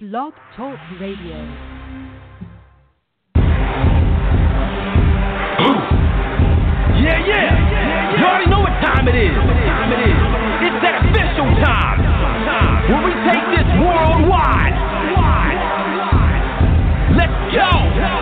Blog Talk Radio. Yeah. You already know what time it is. It's that official time where we take this worldwide. Let's go.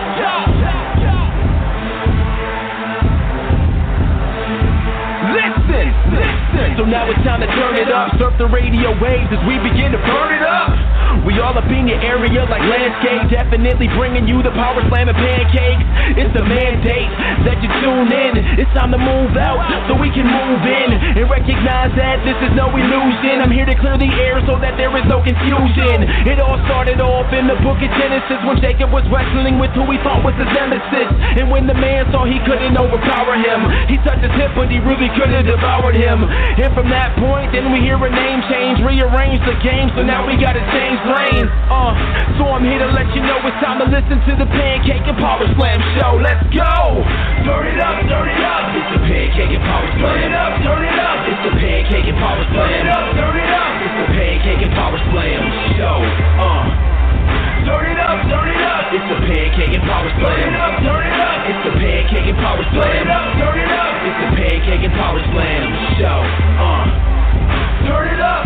Listen. So now it's time to turn it up. Surf the radio waves as we begin to burn it up. We all up in your area like landscape. Definitely bringing you the power slam and pancakes. It's a mandate that you tune in. It's time to move out so we can move in and recognize that this is no illusion. I'm here to clear the air so that there is no confusion. It all started off in the book of Genesis when Jacob was wrestling with who he thought was his nemesis. And when the man saw he couldn't overpower him, he touched his hip but he really could have devoured him. And from that point then we hear a name change, rearrange the game, so now we gotta change lanes. So I'm here to let you know it's time to listen to the Pancake and Power Slam show. Let's go! Turn it up. It's the Pancake and Power Slam. Turn it up. It's the Pancake and Power Slam. Turn it up. It's the Pancake and Power Slam show. Turn it up. It's the Pancake and Power Slam. Turn it up. It's the Pancake and Power Slam. Turn it up. It's the Pancake and Power Slam show. Turn it up.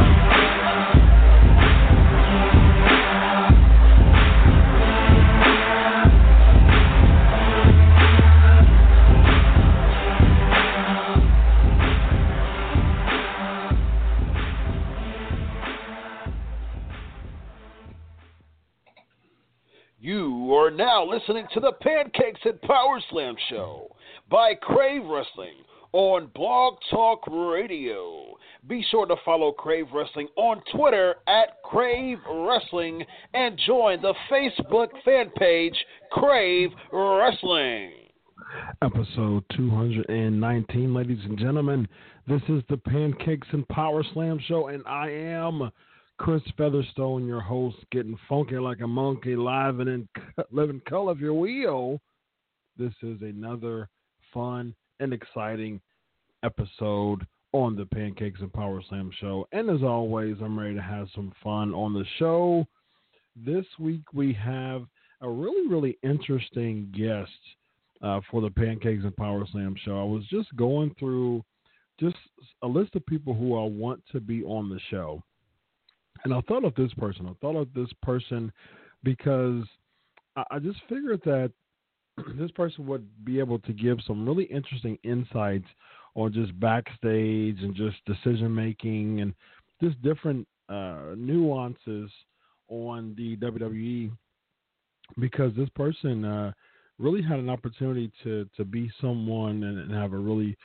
You are now listening to the Pancakes and Power Slam show by Crave Wrestling on Blog Talk Radio. Be sure to follow Crave Wrestling on Twitter at Crave Wrestling and join the Facebook fan page Crave Wrestling. Episode 219, ladies and gentlemen. This is the Pancakes and Power Slam show, and I am Chris Featherstone, your host, getting funky like a monkey, live and in living color of your wheel. This is another fun and exciting episode on the Pancakes and Power Slam show. And as always, I'm ready to have some fun on the show. This week we have a really, really interesting guest for the Pancakes and Power Slam show. I was just going through just a list of people who I want to be on the show. And I thought of this person because I just figured that this person would be able to give some really interesting insights on just backstage and just decision making and just different nuances on the WWE, because this person really had an opportunity to be someone and have a really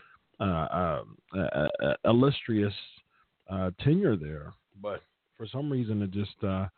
illustrious tenure there. But for some reason, it just the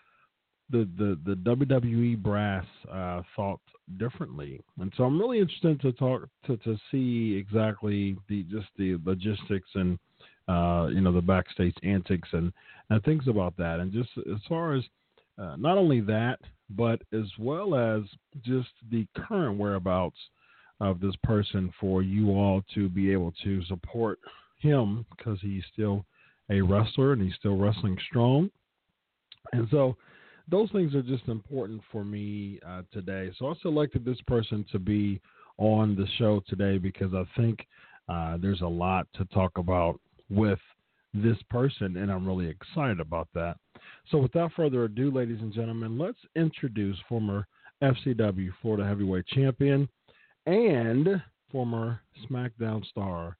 WWE brass thought differently, and so I'm really interested to talk to see exactly the logistics and the backstage antics and things about that, and just as far as not only that, but as well as just the current whereabouts of this person for you all to be able to support him, because he's still a wrestler and he's still wrestling strong. And so those things are just important for me today. So I selected this person to be on the show today because I think there's a lot to talk about with this person, and I'm really excited about that. So without further ado, ladies and gentlemen, let's introduce former FCW Florida Heavyweight Champion and former SmackDown star,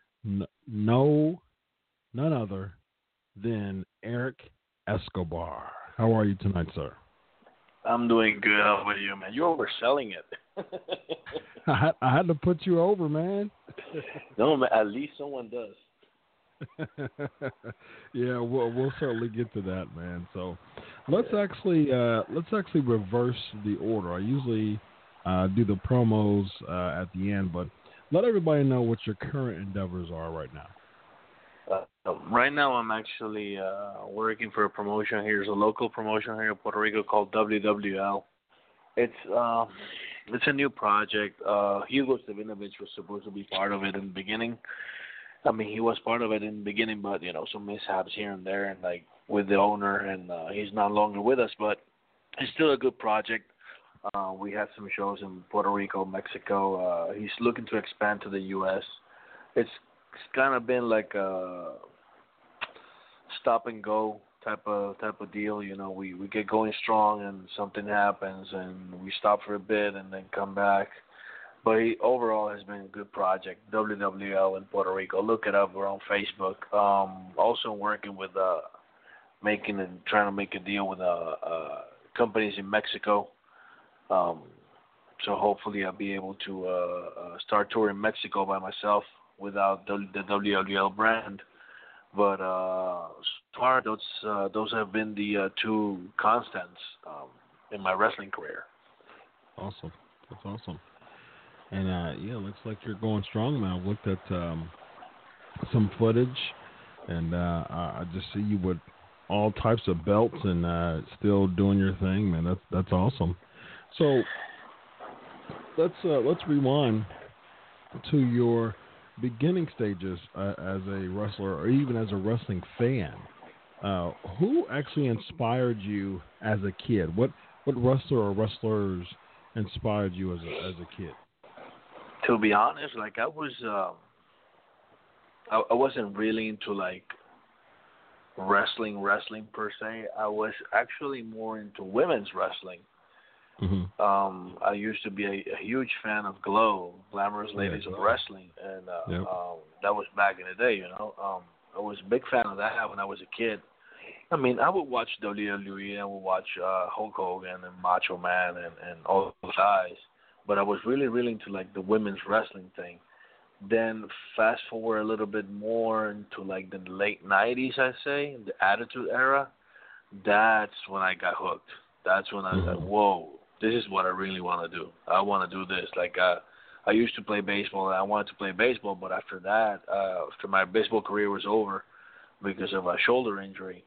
none other than Eric Escobar. How are you tonight, sir? I'm doing good. How about you, man? You're overselling it. I had to put you over, man. No, man. At least someone does. Yeah, we'll certainly get to that, man. So let's actually reverse the order. I usually do the promos at the end, but let everybody know what your current endeavors are right now. Right now, I'm actually working for a promotion here. It's a local promotion here in Puerto Rico called WWL. It's a new project. Hugo Savinovich was supposed to be part of it in the beginning. I mean, he was part of it in the beginning, but some mishaps here and there, and with the owner, and he's no longer with us, but it's still a good project. We had some shows in Puerto Rico, Mexico. He's looking to expand to the U.S. It's kind of been like a stop and go type of deal. You know, we get going strong and something happens and we stop for a bit and then come back. But he overall has been a good project. WWL in Puerto Rico. Look it up. We're on Facebook. Also working with trying to make a deal with companies in Mexico. So hopefully I'll be able to start touring Mexico by myself without the WWL brand. But so far, those have been the two constants in my wrestling career. Awesome. That's awesome. And, yeah, looks like you're going strong, man. I've looked at some footage, and I just see you with all types of belts and still doing your thing, man. That's awesome. So let's rewind to your beginning stages as a wrestler or even as a wrestling fan. Who actually inspired you as a kid? What wrestler or wrestlers inspired you as a kid? To be honest, like I was, I wasn't really into like wrestling per se. I was actually more into women's wrestling. Mm-hmm. I used to be a huge fan of Glow, Glamorous Ladies of Wrestling, and that was back in the day, you know. I was a big fan of that when I was a kid. I mean, I would watch WWE, I would watch Hulk Hogan and Macho Man and all those guys, but I was really, really into like the women's wrestling thing. Then fast forward a little bit more into like the late 90s, I'd say, the Attitude Era. That's when I got hooked. That's when I was like, whoa, this is what I really want to do. I want to do this. Like I used to play baseball, and I wanted to play baseball, but after that, after my baseball career was over because of a shoulder injury,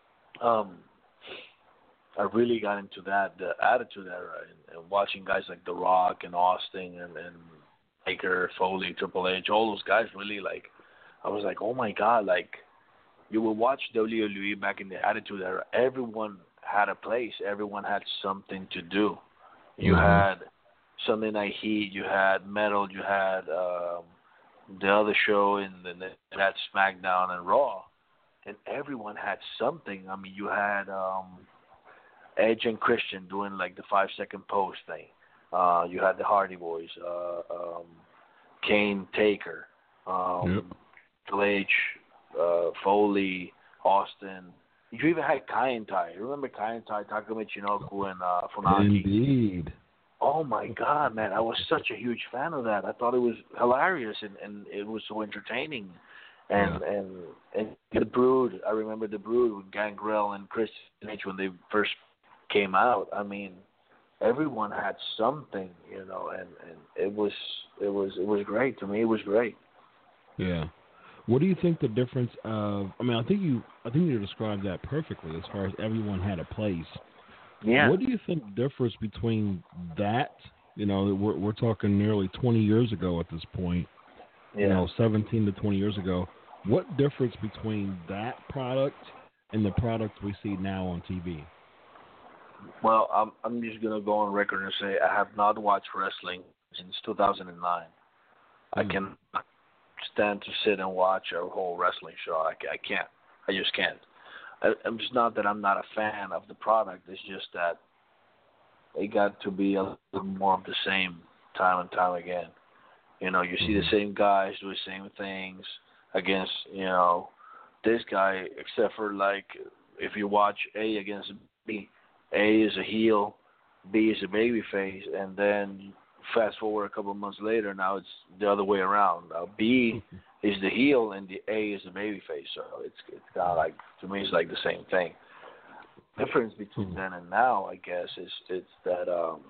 I really got into the Attitude Era, and watching guys like The Rock and Austin and Baker, Foley, Triple H, all those guys really like, I was like, oh my God, like you would watch WWE back in the Attitude Era, everyone had a place, everyone had something to do. You had Sunday Night Heat, you had Metal, you had the other show in that SmackDown and Raw, and everyone had something. I mean, you had Edge and Christian doing like the 5-second pose thing. You had the Hardy Boys, Kane, Taker, Triple H, Foley, Austin. You even had Kai and Tai. Remember Kai and Tai, Taka Michinoku, and Funaki? Indeed. Oh, my God, man. I was such a huge fan of that. I thought it was hilarious, and it was so entertaining. And The Brood, I remember The Brood with Gangrel and Chris H when they first came out. I mean, everyone had something, you know, and it was great. To me, it was great. Yeah. What do you think the difference of? I mean, I think you described that perfectly as far as everyone had a place. Yeah. What do you think the difference between that? You know, we're talking nearly 20 years ago at this point. Yeah. You know, 17 to 20 years ago. What difference between that product and the product we see now on TV? Well, I'm just gonna go on record and say I have not watched wrestling since 2009. I can stand to sit and watch a whole wrestling show. I can't. I just can't. It's not that I'm not a fan of the product. It's just that it got to be a little more of the same time and time again. You know, you see the same guys do the same things against, you know, this guy, except for like if you watch A against B. A is a heel, B is a babyface, and then fast forward a couple of months later, now it's the other way around. Now B is the heel and the A is the babyface. So it's kind of like, to me, it's like the same thing. The difference between then and now, I guess, is it's that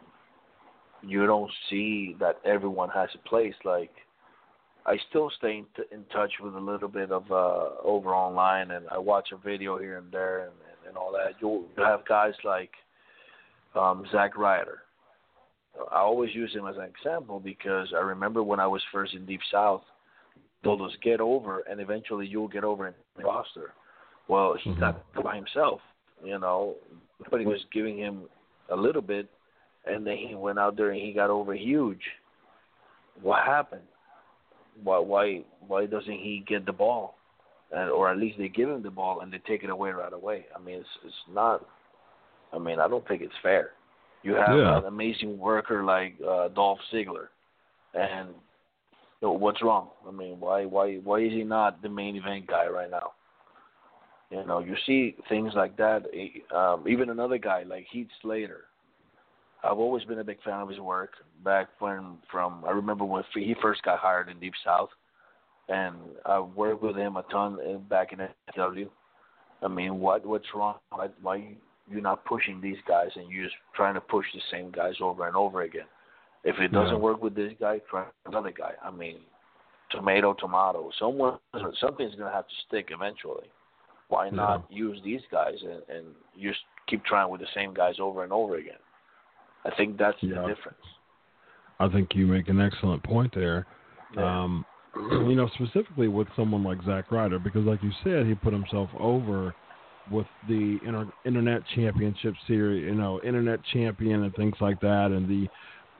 you don't see that everyone has a place. Like, I still stay in touch with a little bit of over online, and I watch a video here and there and all that. You'll have guys like Zack Ryder. I always use him as an example because I remember when I was first in Deep South, told us get over, and eventually you'll get over in the roster. Well, he got by himself. Nobody was giving him a little bit, and then he went out there and he got over huge. What happened? Why doesn't he get the ball, or at least they give him the ball and they take it away right away? I mean, it's not. I mean, I don't think it's fair. You have an amazing worker like Dolph Ziggler, and what's wrong? I mean, why is he not the main event guy right now? You see things like that. Even another guy like Heath Slater. I've always been a big fan of his work. Back I remember when he first got hired in Deep South, and I worked with him a ton back in FCW. I mean, what's wrong? Why you're not pushing these guys and you're just trying to push the same guys over and over again? If it doesn't work with this guy, try another guy. I mean, tomato. Something's going to have to stick eventually. Why not use these guys and just keep trying with the same guys over and over again? I think that's the difference. I think you make an excellent point there. Yeah. Specifically with someone like Zack Ryder, because like you said, he put himself over with the Internet Championship Series, Internet Champion and things like that, and the,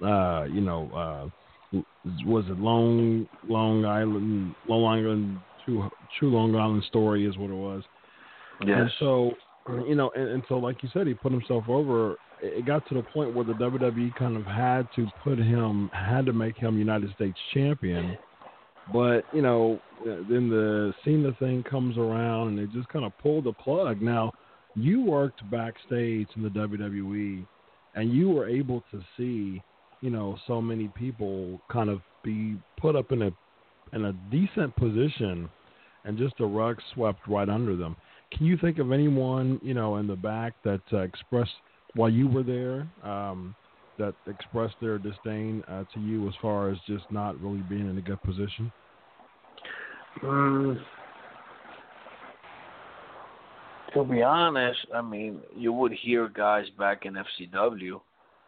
was it Long Island, True Long Island Story is what it was. Yes. And so, and so like you said, he put himself over. It got to the point where the WWE kind of had to make him United States champion. But, then the Cena thing comes around and they just kind of pulled the plug. Now, you worked backstage in the WWE and you were able to see, so many people kind of be put up in a decent position and just the rug swept right under them. Can you think of anyone, in the back that expressed, while you were there, that expressed their disdain to you as far as just not really being in a good position? To be honest, I mean, you would hear guys back in FCW,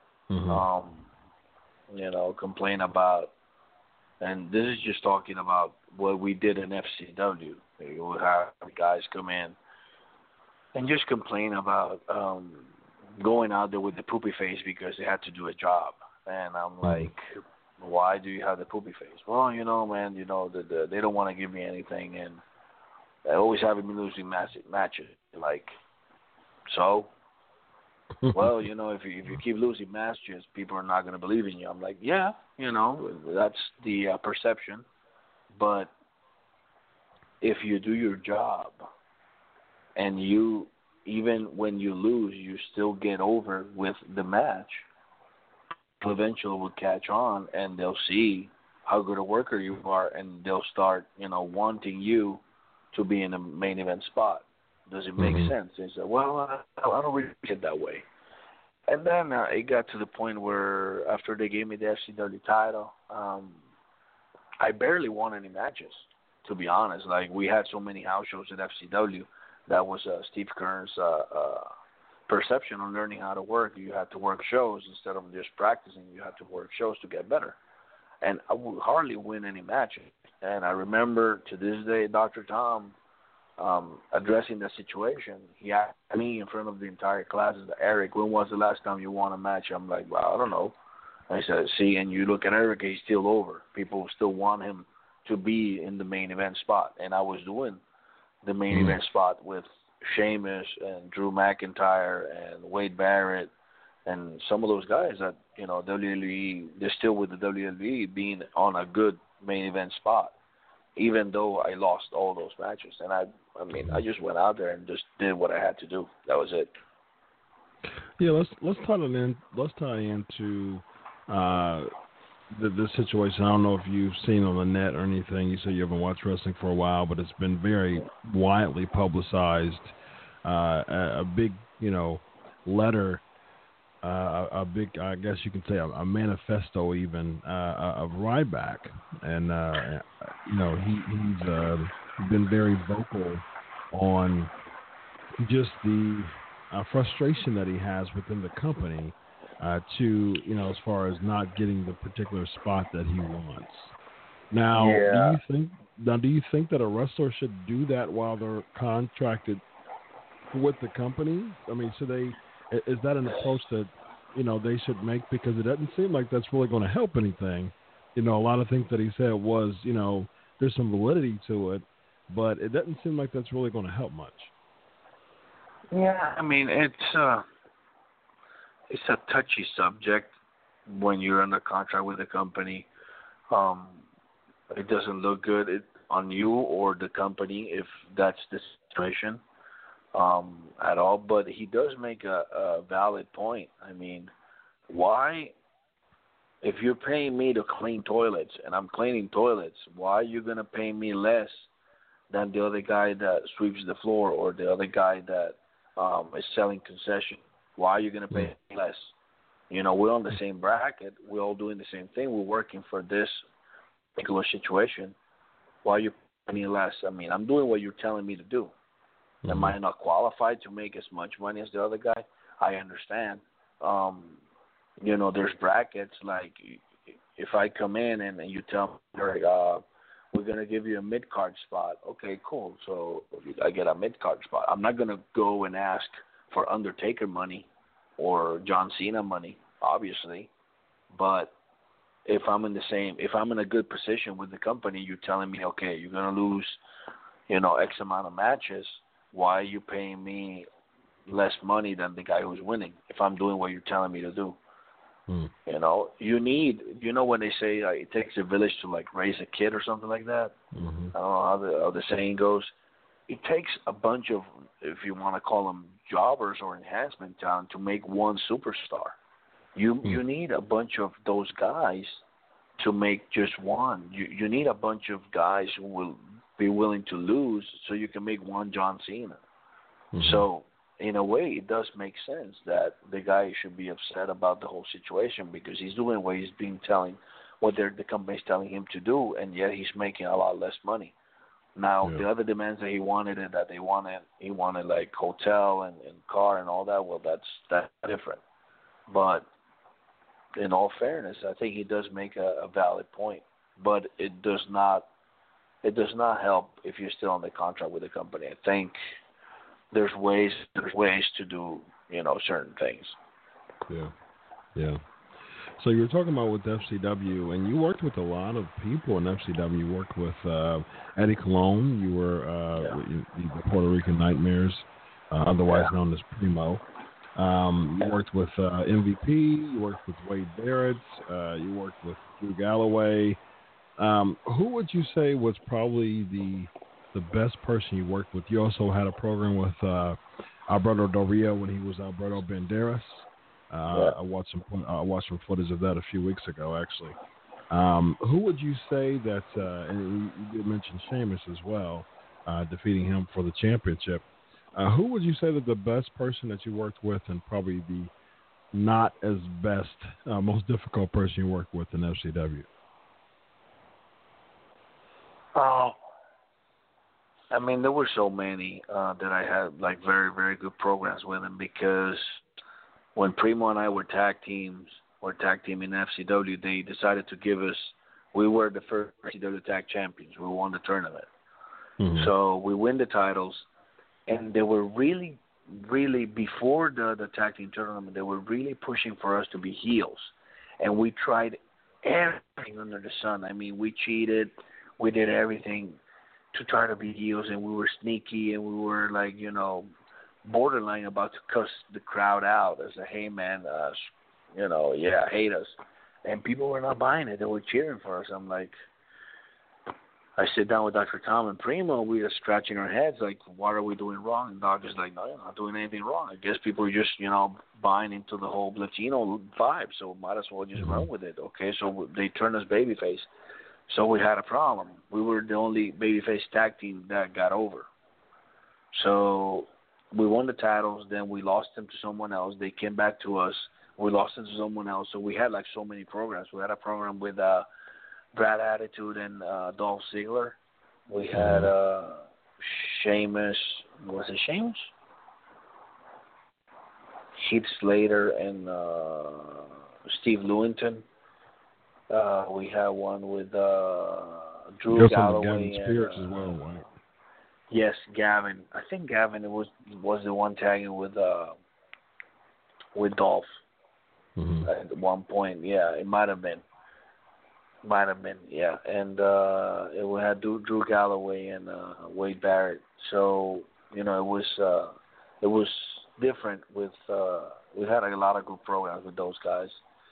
complain about, and this is just talking about what we did in FCW. You would have guys come in and just complain about going out there with the poopy face because they had to do a job. And I'm like, why do you have the poopy face? Well, man, they don't want to give me anything, and they always have me losing matches. Like, so, well, if you keep losing matches, people are not going to believe in you. I'm like, yeah, that's the perception. But if you do your job and even when you lose, you still get over with the match, eventually will catch on and they'll see how good a worker you are, and they'll start, wanting you to be in the main event spot. Does it make sense? They say, well, I don't really get that way. And then it got to the point where after they gave me the FCW title, I barely won any matches, to be honest. Like, we had so many house shows at FCW. That was Steve Kern's perception on learning how to work. You had to work shows instead of just practicing. You had to work shows to get better. And I would hardly win any matches. And I remember to this day, Dr. Tom addressing the situation. He asked me in front of the entire class, Eric, when was the last time you won a match? I'm like, well, I don't know. I said, see, and you look at Eric, he's still over. People still want him to be in the main event spot. And I was doing the main event spot with Sheamus and Drew McIntyre and Wade Barrett and some of those guys that, WWE, they're still with the WWE being on a good main event spot, even though I lost all those matches. And I just went out there and just did what I had to do. That was it. Yeah, let's tie into the situation. I don't know if you've seen on the net or anything. You say you haven't watched wrestling for a while, but it's been very widely publicized. A big, letter, a big, I guess you can say, a manifesto even of Ryback, and he's been very vocal on just the frustration that he has within the company. To, as far as not getting the particular spot that he wants. Now, Now, do you think that a wrestler should do that while they're contracted with the company? I mean, is that an approach that, they should make? Because it doesn't seem like that's really going to help anything. A lot of things that he said was, there's some validity to it, but it doesn't seem like that's really going to help much. Yeah, I mean, it's a touchy subject when you're under contract with a company. It doesn't look good on you or the company if that's the situation at all. But he does make a valid point. I mean, why, if you're paying me to clean toilets and I'm cleaning toilets, why are you going to pay me less than the other guy that sweeps the floor or the other guy that is selling concession? Why are you going to pay me less? We're on the same bracket. We're all doing the same thing. We're working for this particular situation. Why are you paying me less? I mean, I'm doing what you're telling me to do. Mm-hmm. Am I not qualified to make as much money as the other guy? I understand. There's brackets. Like, if I come in and you tell me, we're going to give you a mid-card spot. Okay, cool. So I get a mid-card spot. I'm not going to go and ask for Undertaker money or John Cena money, obviously. But if I'm in a good position with the company, you're telling me, okay, you're going to lose, X amount of matches. Why are you paying me less money than the guy who's winning if I'm doing what you're telling me to do? You need, when they say it takes a village to raise a kid or something like that. Mm-hmm. I don't know how the saying goes. It takes a bunch of, if you want to call them jobbers or enhancement talent, to make one superstar. You need a bunch of those guys to make just one. You need a bunch of guys who will be willing to lose so you can make one John Cena. Mm-hmm. So, in a way, it does make sense that the guy should be upset about the whole situation because he's doing what the company's telling him to do, and yet he's making a lot less money. Now, the other demands that he wanted like hotel and car and all that. Well, that's different. But in all fairness, I think he does make a valid point. But it does not help if you're still on the contract with the company. I think there's ways to do certain things. Yeah. So you were talking about with FCW, and you worked with a lot of people in FCW. You worked with Eddie Colon. You were the Puerto Rican Nightmares, otherwise known as Primo. You worked with MVP. You worked with Wade Barrett. You worked with Drew Galloway. Who would you say was probably the best person you worked with? You also had a program with Alberto Del Rio when he was Alberto Banderas. I watched some footage of that a few weeks ago, actually. Who would you say that, and you did mention Sheamus as well, defeating him for the championship. Who would you say that the best person that you worked with and probably the not as best, most difficult person you worked with in FCW? I mean, there were so many that I had very, very good programs with him because when Primo and I were tag team in FCW, they decided to give us, we were the first FCW tag champions. We won the tournament. Mm-hmm. So we win the titles, and they were really, really, before the tag team tournament, they were really pushing for us to be heels. And we tried everything under the sun. I mean, we cheated. We did everything to try to be heels, and we were sneaky, and we were borderline about to cuss the crowd out as a, hey man, hate us. And people were not buying it. They were cheering for us. I sit down with Dr. Tom and Primo, we are scratching our heads what are we doing wrong? And Doc is like, no, you're not doing anything wrong. I guess people are just, buying into the whole Latino vibe, so might as well just run with it. Okay, so they turned us babyface. So we had a problem. We were the only babyface tag team that got over. So we won the titles, then we lost them to someone else. They came back to us. We lost them to someone else. So we had so many programs. We had a program with Brad Attitude and Dolph Ziggler. We had Sheamus. Was it Sheamus? Heath Slater and Steve Lewington. We had one with Drew Galloway Galloway Gavin Spears as well, right? Yes, Gavin. I think Gavin was the one tagging with Dolph at one point. Yeah, it might have been. Yeah. And we had Drew Galloway and Wade Barrett. So it was different with. We had a lot of good programs with those guys.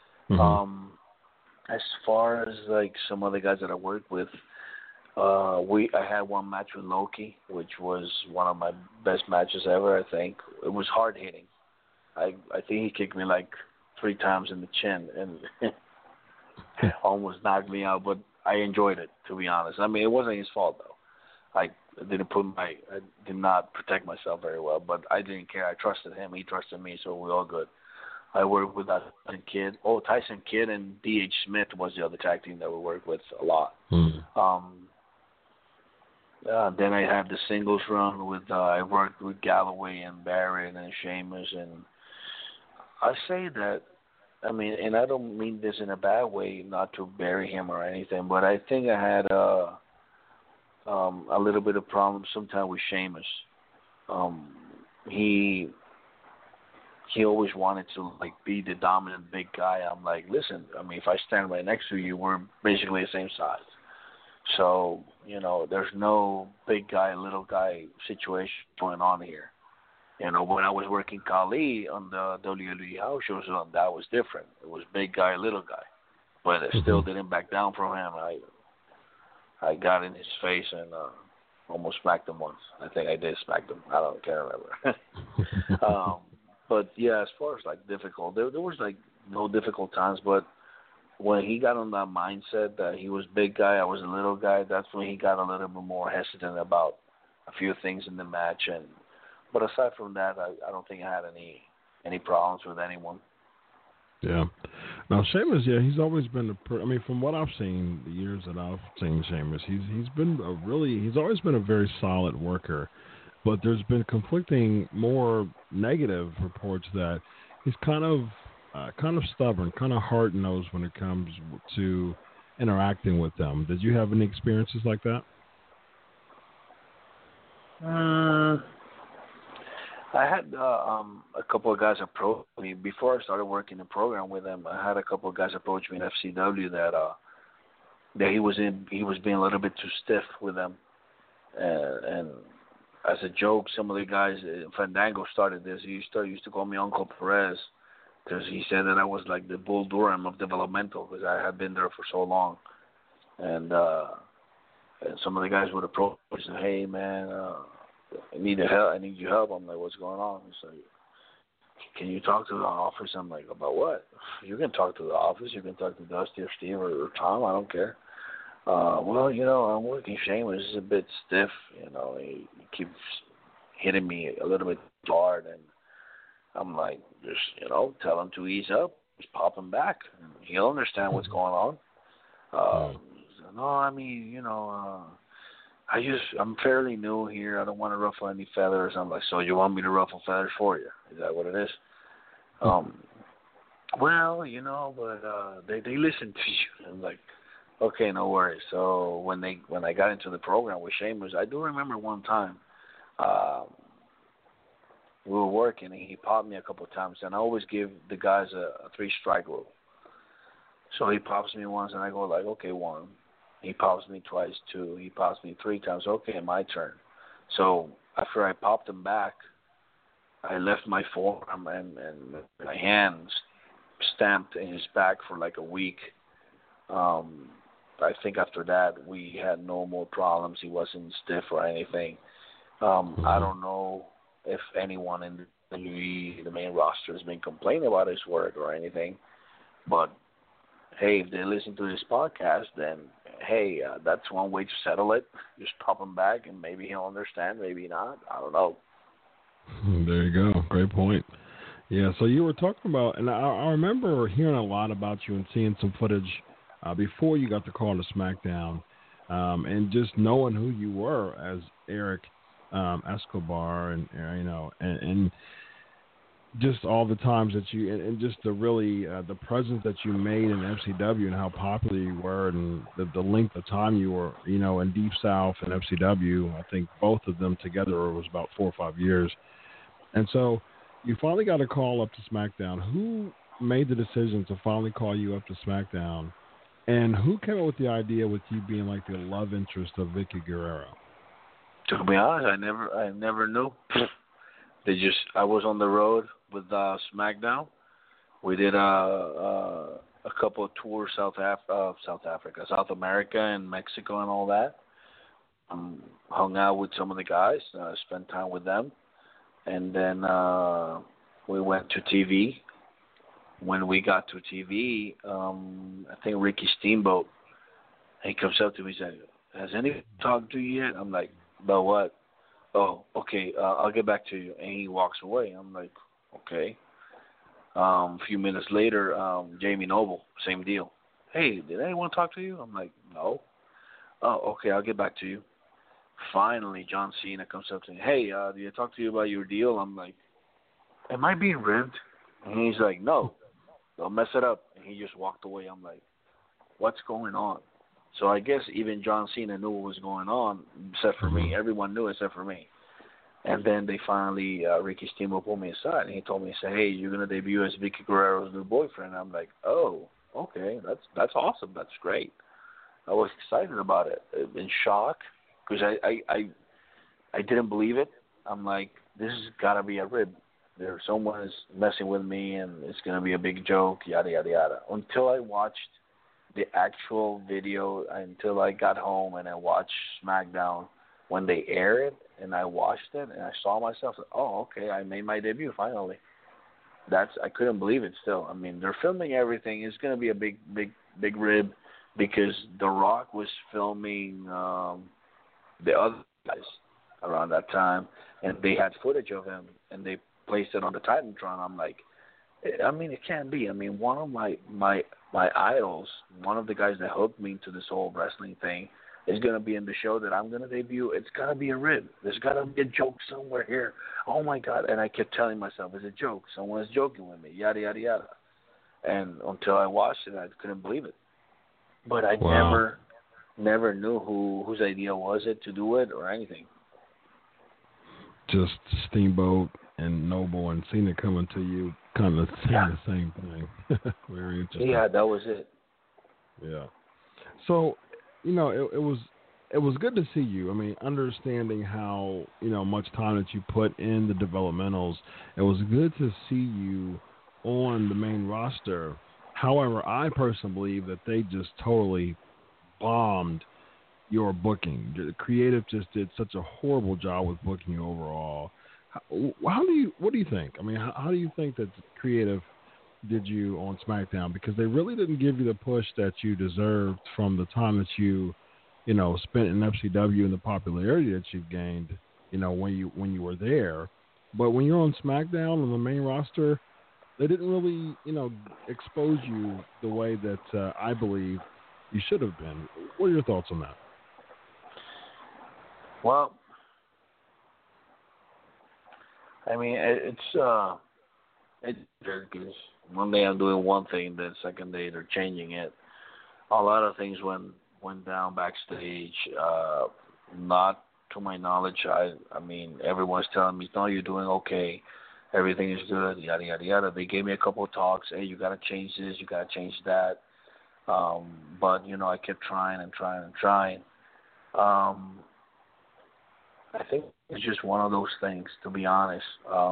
As far as like some other guys that I worked with, I had one match with Loki, which was one of my best matches ever. I think it was hard hitting. I think he kicked me like 3 times in the chin and almost knocked me out. But I enjoyed it, to be honest. I mean, it wasn't his fault though. I did not protect myself very well, but I didn't care. I trusted him. He trusted me, so we're all good. I worked with Tyson Kidd. Tyson Kidd and D.H. Smith was the other tag team that we worked with a lot. Then I had the singles run with I worked with Galloway and Barrett and Sheamus, and I say that, I mean, and I don't mean this in a bad way, not to bury him or anything, but I think I had a little bit of problem sometimes with Sheamus. He always wanted to like be the dominant big guy. I'm like, listen, I mean, if I stand right next to you, we're basically the same size. So, there's no big guy, little guy situation going on here. When I was working Khali on the WWE house shows, that was different. It was big guy, little guy. But I still didn't back down from him. I got in his face and almost smacked him once. I think I did smack him. Can't remember. But yeah, as far as like difficult, there was like no difficult times. But when he got on that mindset that he was big guy, I was a little guy, that's when he got a little bit more hesitant about a few things in the match. But aside from that, I don't think I had any problems with anyone. Yeah. Now Sheamus, he's always been from what I've seen, the years that I've seen Sheamus, he's always been a very solid worker. But there's been conflicting, more negative reports that he's kind of stubborn, kind of hard-nosed when it comes to interacting with them. Did you have any experiences like that? I had a couple of guys approach me before I started working the program with them. I had a couple of guys approach me in FCW that he was being a little bit too stiff with them, and as a joke, some of the guys, Fandango started this. He used to call me Uncle Perez because he said that I was like the Bull Durham of developmental because I had been there for so long. And some of the guys would approach me and say, hey, man, I need your help. I'm like, what's going on? He's like, can you talk to the office? I'm like, about what? You can talk to the office. You can talk to Dusty or Steve or Tom. I don't care. Well, I'm working Sheamus. He's a bit stiff. He keeps hitting me a little bit hard, and I'm like, just tell him to ease up. Just pop him back. He'll understand what's going on. No, I mean, I'm fairly new here. I don't want to ruffle any feathers. I'm like, so you want me to ruffle feathers for you? Is that what it is? Well, but they listen to you. I'm like, okay, no worries. So when I got into the program with Sheamus, I do remember one time we were working and he popped me a couple of times, and I always give the guys a 3-strike rule. So he pops me once, and I go like, okay, 1. He pops me twice, 2. He pops me 3 times. Okay, my turn. So after I popped him back, I left my forearm and my hands stamped in his back for like a week. I think after that we had no more problems. He wasn't stiff or anything. I don't know if anyone in the main roster has been complaining about his work or anything, but hey, if they listen to this podcast, then hey, that's one way to settle it. Just pop him back, and maybe he'll understand, maybe not. I don't know. There you go. Great point. Yeah, so you were talking about, and I remember hearing a lot about you and seeing some footage before you got the call to SmackDown, and just knowing who you were as Eric Escobar, and just all the times that you and just the really the presence that you made in FCW and how popular you were and the length of time you were, in Deep South and FCW. I think both of them together was about 4 or 5 years. And so you finally got a call up to SmackDown. Who made the decision to finally call you up to SmackDown? And who came up with the idea with you being like the love interest of Vicky Guerrero? To be honest, I never knew. I was on the road with SmackDown. We did a couple of tours South Africa, South America, and Mexico, and all that. Hung out with some of the guys, spent time with them, and then we went to TV. When we got to TV, I think Ricky Steamboat, he comes up to me and said, "Has anyone talked to you yet?" I'm like, "About what?" "Oh, okay, I'll get back to you." And he walks away. I'm like, okay. A few minutes later, Jamie Noble, same deal. "Hey, did anyone talk to you?" I'm like, "No." "Oh, okay, I'll get back to you." Finally, John Cena comes up to me. "Hey, did I talk to you about your deal?" I'm like, "Am I being ribbed?" And he's like, "No, don't mess it up." And he just walked away. I'm like, what's going on? So I guess even John Cena knew what was going on, except for me. Everyone knew except for me. And then they finally, Ricky Steamboat pulled me aside, and he told me, he said, "Hey, you're going to debut as Vicky Guerrero's new boyfriend." I'm like, oh, okay, that's awesome. That's great. I was excited about it, in shock, because I didn't believe it. I'm like, this has got to be a rib. Someone is messing with me, and it's going to be a big joke, yada, yada, yada. Until I watched the actual video, until I got home and I watched SmackDown when they aired it, and I watched it, and I saw myself, oh, okay, I made my debut finally. I couldn't believe it still. I mean, they're filming everything. It's going to be a big rib, because The Rock was filming the other guys around that time, and they had footage of him, and they placed it on the Titantron. I'm like, I mean, it can't be. I mean, one of my idols, one of the guys that hooked me into this whole wrestling thing, is going to be in the show that I'm going to debut. It's got to be a rib. There's got to be a joke somewhere here. Oh, my God. And I kept telling myself, it's a joke. Someone is joking with me, yada, yada, yada. And until I watched it, I couldn't believe it. But I never knew whose idea was it to do it or anything. Just Steamboat and Noble and Cena coming to you, kind of saying the same thing. Very interesting. Yeah, that was it. Yeah. So, it was good to see you. I mean, understanding how much time that you put in the developmentals, it was good to see you on the main roster. However, I personally believe that they just totally bombed your booking. The creative just did such a horrible job with booking you overall. What do you think? I mean, how do you think that creative did you on SmackDown? Because they really didn't give you the push that you deserved from the time that you spent in FCW and the popularity that you've gained, when you were there. But when you're on SmackDown on the main roster, they didn't really, expose you the way that I believe you should have been. What are your thoughts on that? Well, I mean, it's because one day I'm doing one thing, the second day they're changing it. A lot of things went down backstage. Not to my knowledge. I mean, everyone's telling me, "No, you're doing okay. Everything is good." Yada yada yada. They gave me a couple of talks. Hey, you got to change this. You got to change that. But I kept trying and trying and trying. I think it's just one of those things, to be honest.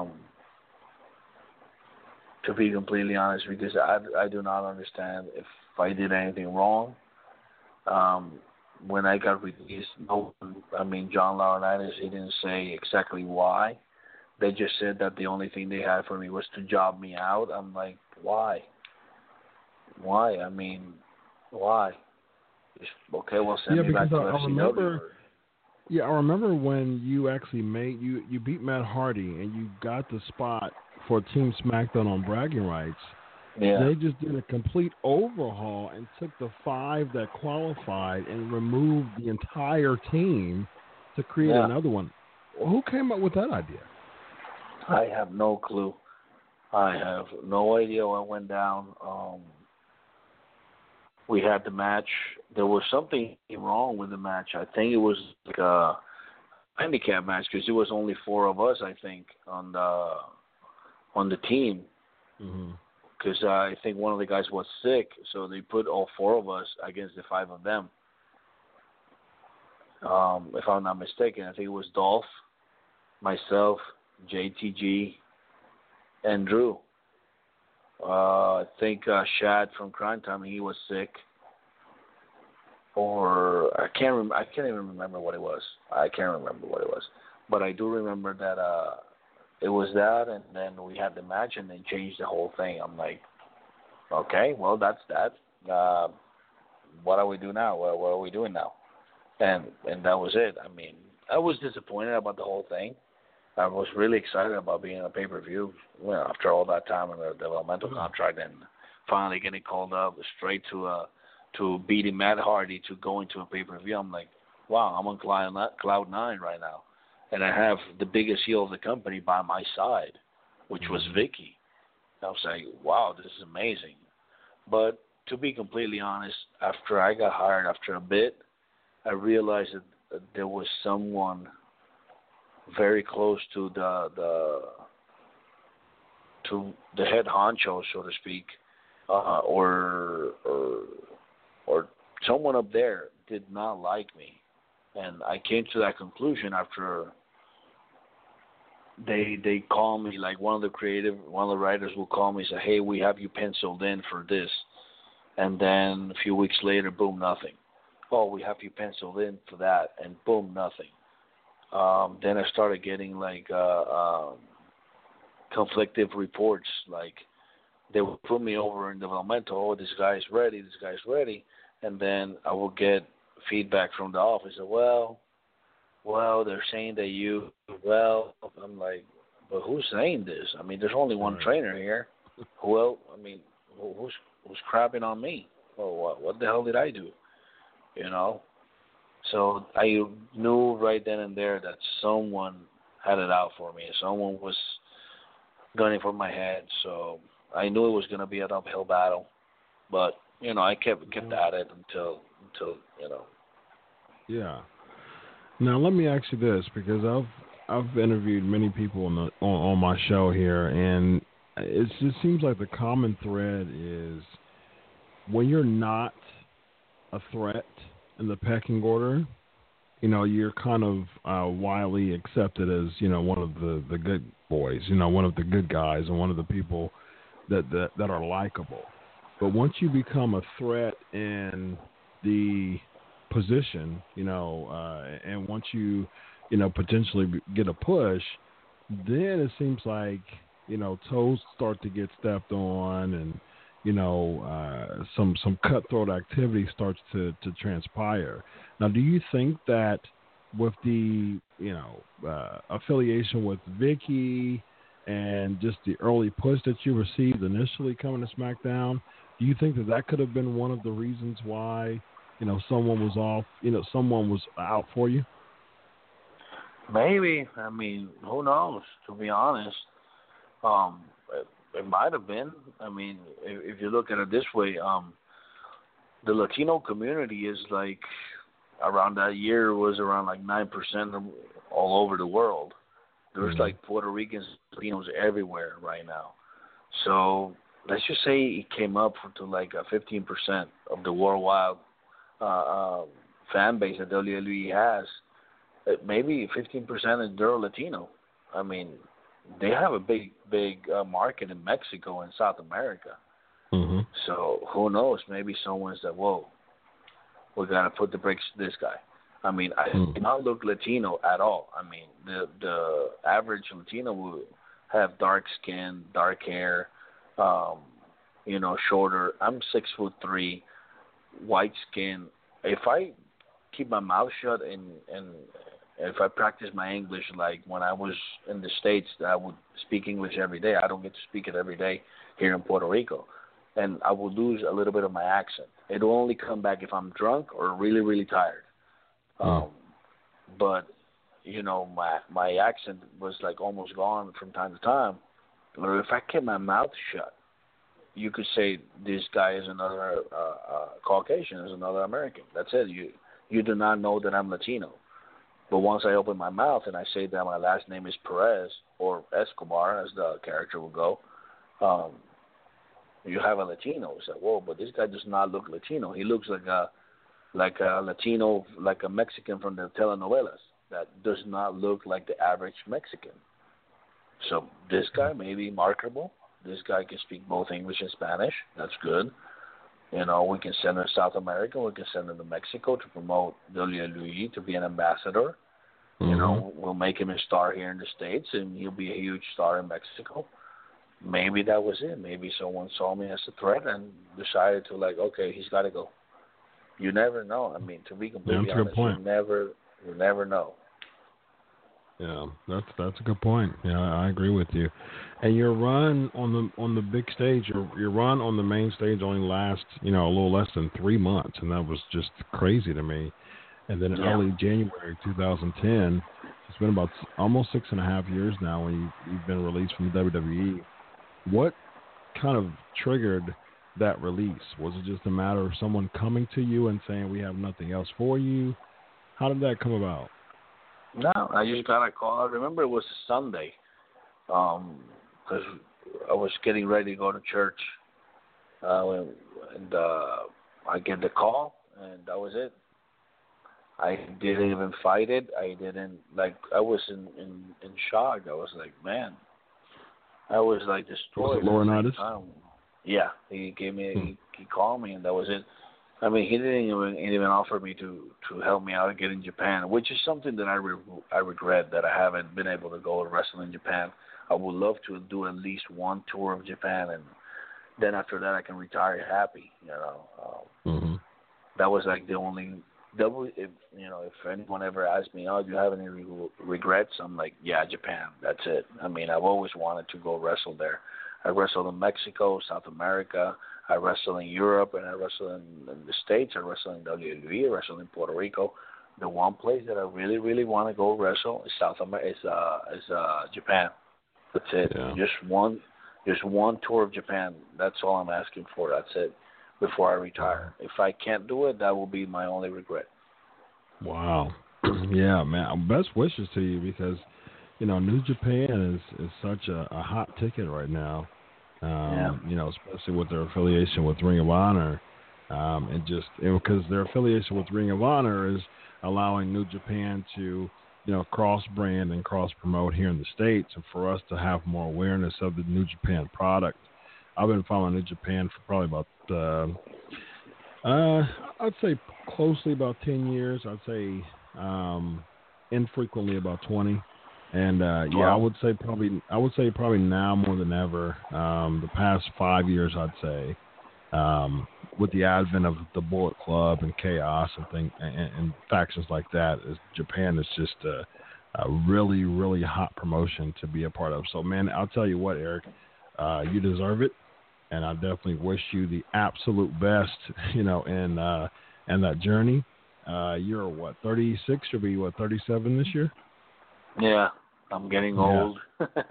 To be completely honest, because I do not understand if I did anything wrong. When I got released, John Laurinaitis, he didn't say exactly why. They just said that the only thing they had for me was to job me out. I'm like, why? Why? I mean, why? Okay, well, send me back to FCW. Yeah, I remember when you actually you beat Matt Hardy and you got the spot for Team SmackDown on bragging rights. Yeah. They just did a complete overhaul and took the 5 that qualified and removed the entire team to create another one. Who came up with that idea? I have no clue. I have no idea what went down. We had the match. There was something wrong with the match. I think it was like a handicap match because it was only 4 of us, I think, on the team. Because I think one of the guys was sick, so they put all 4 of us against the 5 of them. If I'm not mistaken, I think it was Dolph, myself, JTG, and Drew. I think Shad from Crime Time, he was sick. Or I can't even remember what it was. But I do remember that it was that, and then we had the match, and they changed the whole thing. I'm like, okay, well, that's that. What do we do now? What are we doing now? And that was it. I mean, I was disappointed about the whole thing. I was really excited about being a pay-per-view, after all that time in the developmental contract, and finally getting called up straight to beating Matt Hardy to go into a pay-per-view. I'm like, wow, I'm on cloud 9 right now. And I have the biggest heel of the company by my side, which was Vicky. I was like, wow, this is amazing. But to be completely honest, after I got hired, after a bit, I realized that there was someone very close to the head honcho, so to speak, or someone up there did not like me, and I came to that conclusion after they call me, like one of the writers will call me and say, hey, we have you penciled in for this, and then a few weeks later, boom, nothing. Oh, we have you penciled in for that, and boom, nothing. Then I started getting like conflictive reports, like they would put me over in developmental, oh, this guy's ready, and then I will get feedback from the office, well, they're saying that I'm like, but who's saying this? I mean, there's only one trainer here. Who's crapping on me? Well, what the hell did I do? So I knew right then and there that someone had it out for me. Someone was gunning for my head. So I knew it was going to be an uphill battle. But, I kept at it until. Yeah. Now let me ask you this, because I've interviewed many people on my show here, and it just seems like the common thread is when you're not a threat in the pecking order, you're kind of widely accepted as, one of the good boys, one of the good guys, and one of the people that are likable. But once you become a threat in the position, and once you, potentially get a push, then it seems like, toes start to get stepped on, and some cutthroat activity starts to transpire. Now, do you think that with the affiliation with Vicky and just the early push that you received initially coming to SmackDown, do you think that could have been one of the reasons why someone was off, someone was out for you? Maybe. I mean, who knows? To be honest, it might have been. I mean, if you look at it this way, the Latino community is like, around that year was around like 9% all over the world. There's like Puerto Ricans, Latinos everywhere right now. So let's just say it came up to like 15% of the worldwide fan base that WWE has. Maybe 15% is they're Latino. I mean, they have a big market in Mexico and South America. Mm-hmm. So who knows? Maybe someone said, whoa, we got to put the brakes to this guy. I mean, I do not look Latino at all. I mean, the average Latino will have dark skin, dark hair, shorter. I'm 6'3", white skin. If I keep my mouth shut and if I practice my English like when I was in the States, I would speak English every day. I don't get to speak it every day here in Puerto Rico. And I will lose a little bit of my accent. It will only come back if I'm drunk or really, really tired. But, my accent was like almost gone from time to time or if I keep my mouth shut, you could say this guy is another Caucasian, is another American. That's it. You do not know that I'm Latino. But once I open my mouth and I say that my last name is Perez or Escobar, as the character will go, you have a Latino. It's like, whoa, but this guy does not look Latino. He looks like a Latino, like a Mexican from the telenovelas. That does not look like the average Mexican. So this guy may be marketable. This guy can speak both English and Spanish. That's good. You know, we can send him to South America. We can send him to Mexico to promote WWE, to be an ambassador. Mm-hmm. You know, we'll make him a star here in the States, and he'll be a huge star in Mexico. Maybe that was it. Maybe someone saw me as a threat and decided to, like, okay, he's got to go. You never know. I mean, to be completely honest, you never know. Yeah, that's a good point. Yeah, I agree with you. And your run on the big stage, your run on the main stage only lasts, a little less than 3 months, and that was just crazy to me. And then in early January 2010, it's been about almost 6.5 years now when you've been released from the WWE. What kind of triggered that release? Was it just a matter of someone coming to you and saying, we have nothing else for you? How did that come about? No, I just got a call. I remember it was a Sunday because I was getting ready to go to church. And I get the call, and that was it. I didn't even fight it. I was in shock. I was like, man. I was like destroyed. Was it Laurinaitis? Yeah, he gave me. He called me, and that was it. I mean, he didn't even offer me to help me out and get in Japan, which is something that I regret that I haven't been able to go to wrestle in Japan. I would love to do at least one tour of Japan, and then after that I can retire happy. That was like the only. If anyone ever asked me, oh, do you have any regrets? I'm like, yeah, Japan. That's it. I mean, I've always wanted to go wrestle there. I wrestled in Mexico, South America. I wrestled in Europe, and I wrestled in the States. I wrestled in WWE. I wrestled in Puerto Rico. The one place that I really, really want to go wrestle is Japan. That's it. Yeah. Just one tour of Japan. That's all I'm asking for. That's it. Before I retire. If I can't do it, that will be my only regret. Wow. Yeah, man. Best wishes to you because, New Japan is such a hot ticket right now. Especially with their affiliation with Ring of Honor. Because their affiliation with Ring of Honor is allowing New Japan to, cross-brand and cross-promote here in the States, and for us to have more awareness of the New Japan product. I've been following New Japan for probably about, I'd say closely about 10 years. I'd say infrequently about 20. And I would say probably now more than ever. The past 5 years, I'd say, with the advent of the Bullet Club and Chaos and things and factions like that, Japan is just a really, really hot promotion to be a part of. So, man, I'll tell you what, Eric, you deserve it. And I definitely wish you the absolute best, in that journey. You're what, 36? You'll be 37 this year? Yeah, I'm getting old.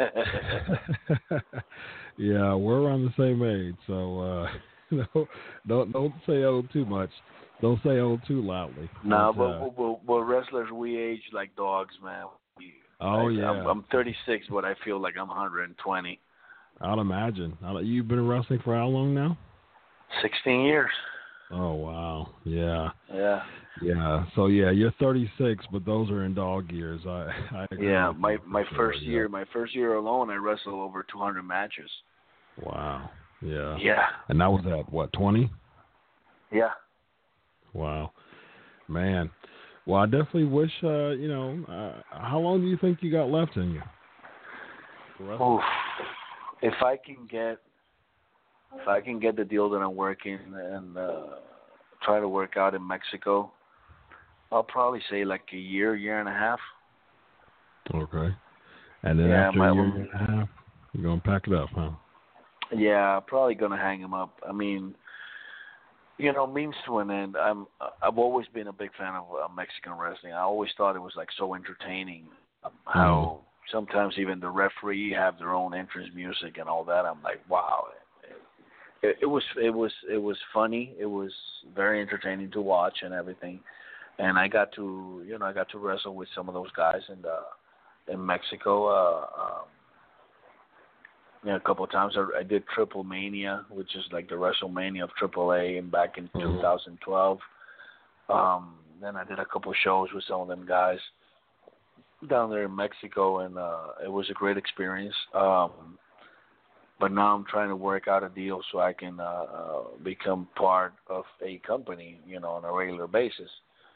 Yeah, we're around the same age, so don't say old too much. Don't say old too loudly. No, but wrestlers, we age like dogs, man. I'm 36, but I feel like I'm 120. I'd imagine. You've been wrestling for how long now? 16 years. Oh, wow. Yeah. Yeah. Yeah. So, yeah, you're 36, but those are in dog years. I agree. Yeah, my first year alone, I wrestled over 200 matches. Wow. Yeah. Yeah. And that was at, what, 20? Yeah. Wow. Man. Well, I definitely wish, how long do you think you got left in you? Oof. If I can get the deal that I'm working and try to work out in Mexico, I'll probably say like a year and a half. Okay. And then after a year and a half, you're going to pack it up, huh? Yeah, probably going to hang him up. I mean, means to an end. I've always been a big fan of Mexican wrestling. I always thought it was like so entertaining how sometimes even the referee have their own entrance music and all that. I'm like, wow. It was funny. It was very entertaining to watch and everything. And I got to wrestle with some of those guys in Mexico. A couple of times I did Triple Mania, which is like the WrestleMania of AAA, and back in 2012. Then I did a couple of shows with some of them guys down there in Mexico, and it was a great experience. But now I'm trying to work out a deal so I can become part of a company, on a regular basis.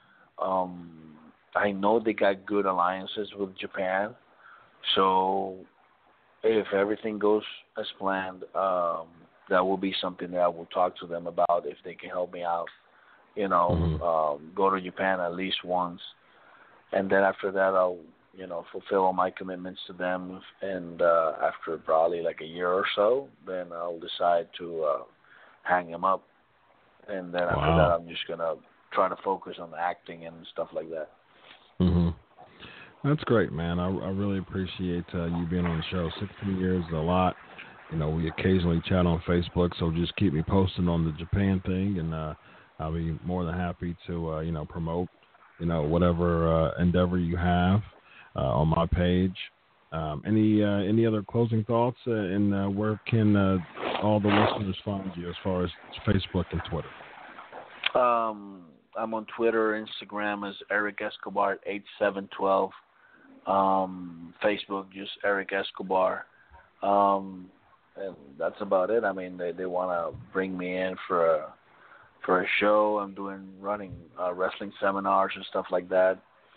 I know they got good alliances with Japan, so if everything goes as planned, that will be something that I will talk to them about if they can help me out. Go to Japan at least once, and then after that I'll fulfill all my commitments to them, and after probably like a year or so, then I'll decide to hang them up, and then after that I'm just gonna try to focus on acting and stuff like that. That's great, man. I really appreciate you being on the show. 16 years is a lot. We occasionally chat on Facebook, so just keep me posted on the Japan thing, and I'll be more than happy to promote whatever endeavor you have on my page. Any other closing thoughts, and where can all the listeners find you as far as Facebook and Twitter? I'm on Twitter, Instagram as Eric Escobar 8712. Facebook just Eric Escobar, and that's about it. I mean, they want to bring me in for a show. I'm running wrestling seminars and stuff like that.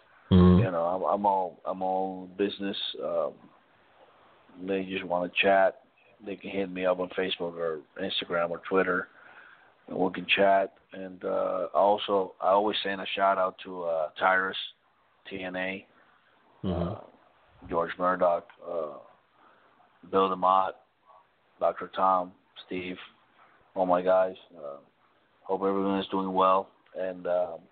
I'm all business. They just want to chat. They can hit me up on Facebook or Instagram or Twitter, and we can chat. And I always send a shout out to Tyrus, TNA, George Murdoch, Bill DeMott, Dr. Tom, Steve, all my guys. Hope everyone is doing well, and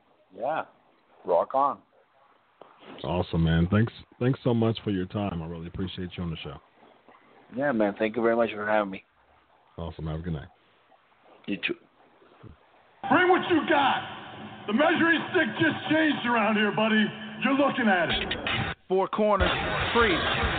rock on. Awesome, man. Thanks so much for your time. I really appreciate you on the show. Yeah, man. Thank you very much for having me. Awesome. Have a good night. You too. Bring what you got. The measuring stick just changed around here, buddy. You're looking at it. Four corners, free.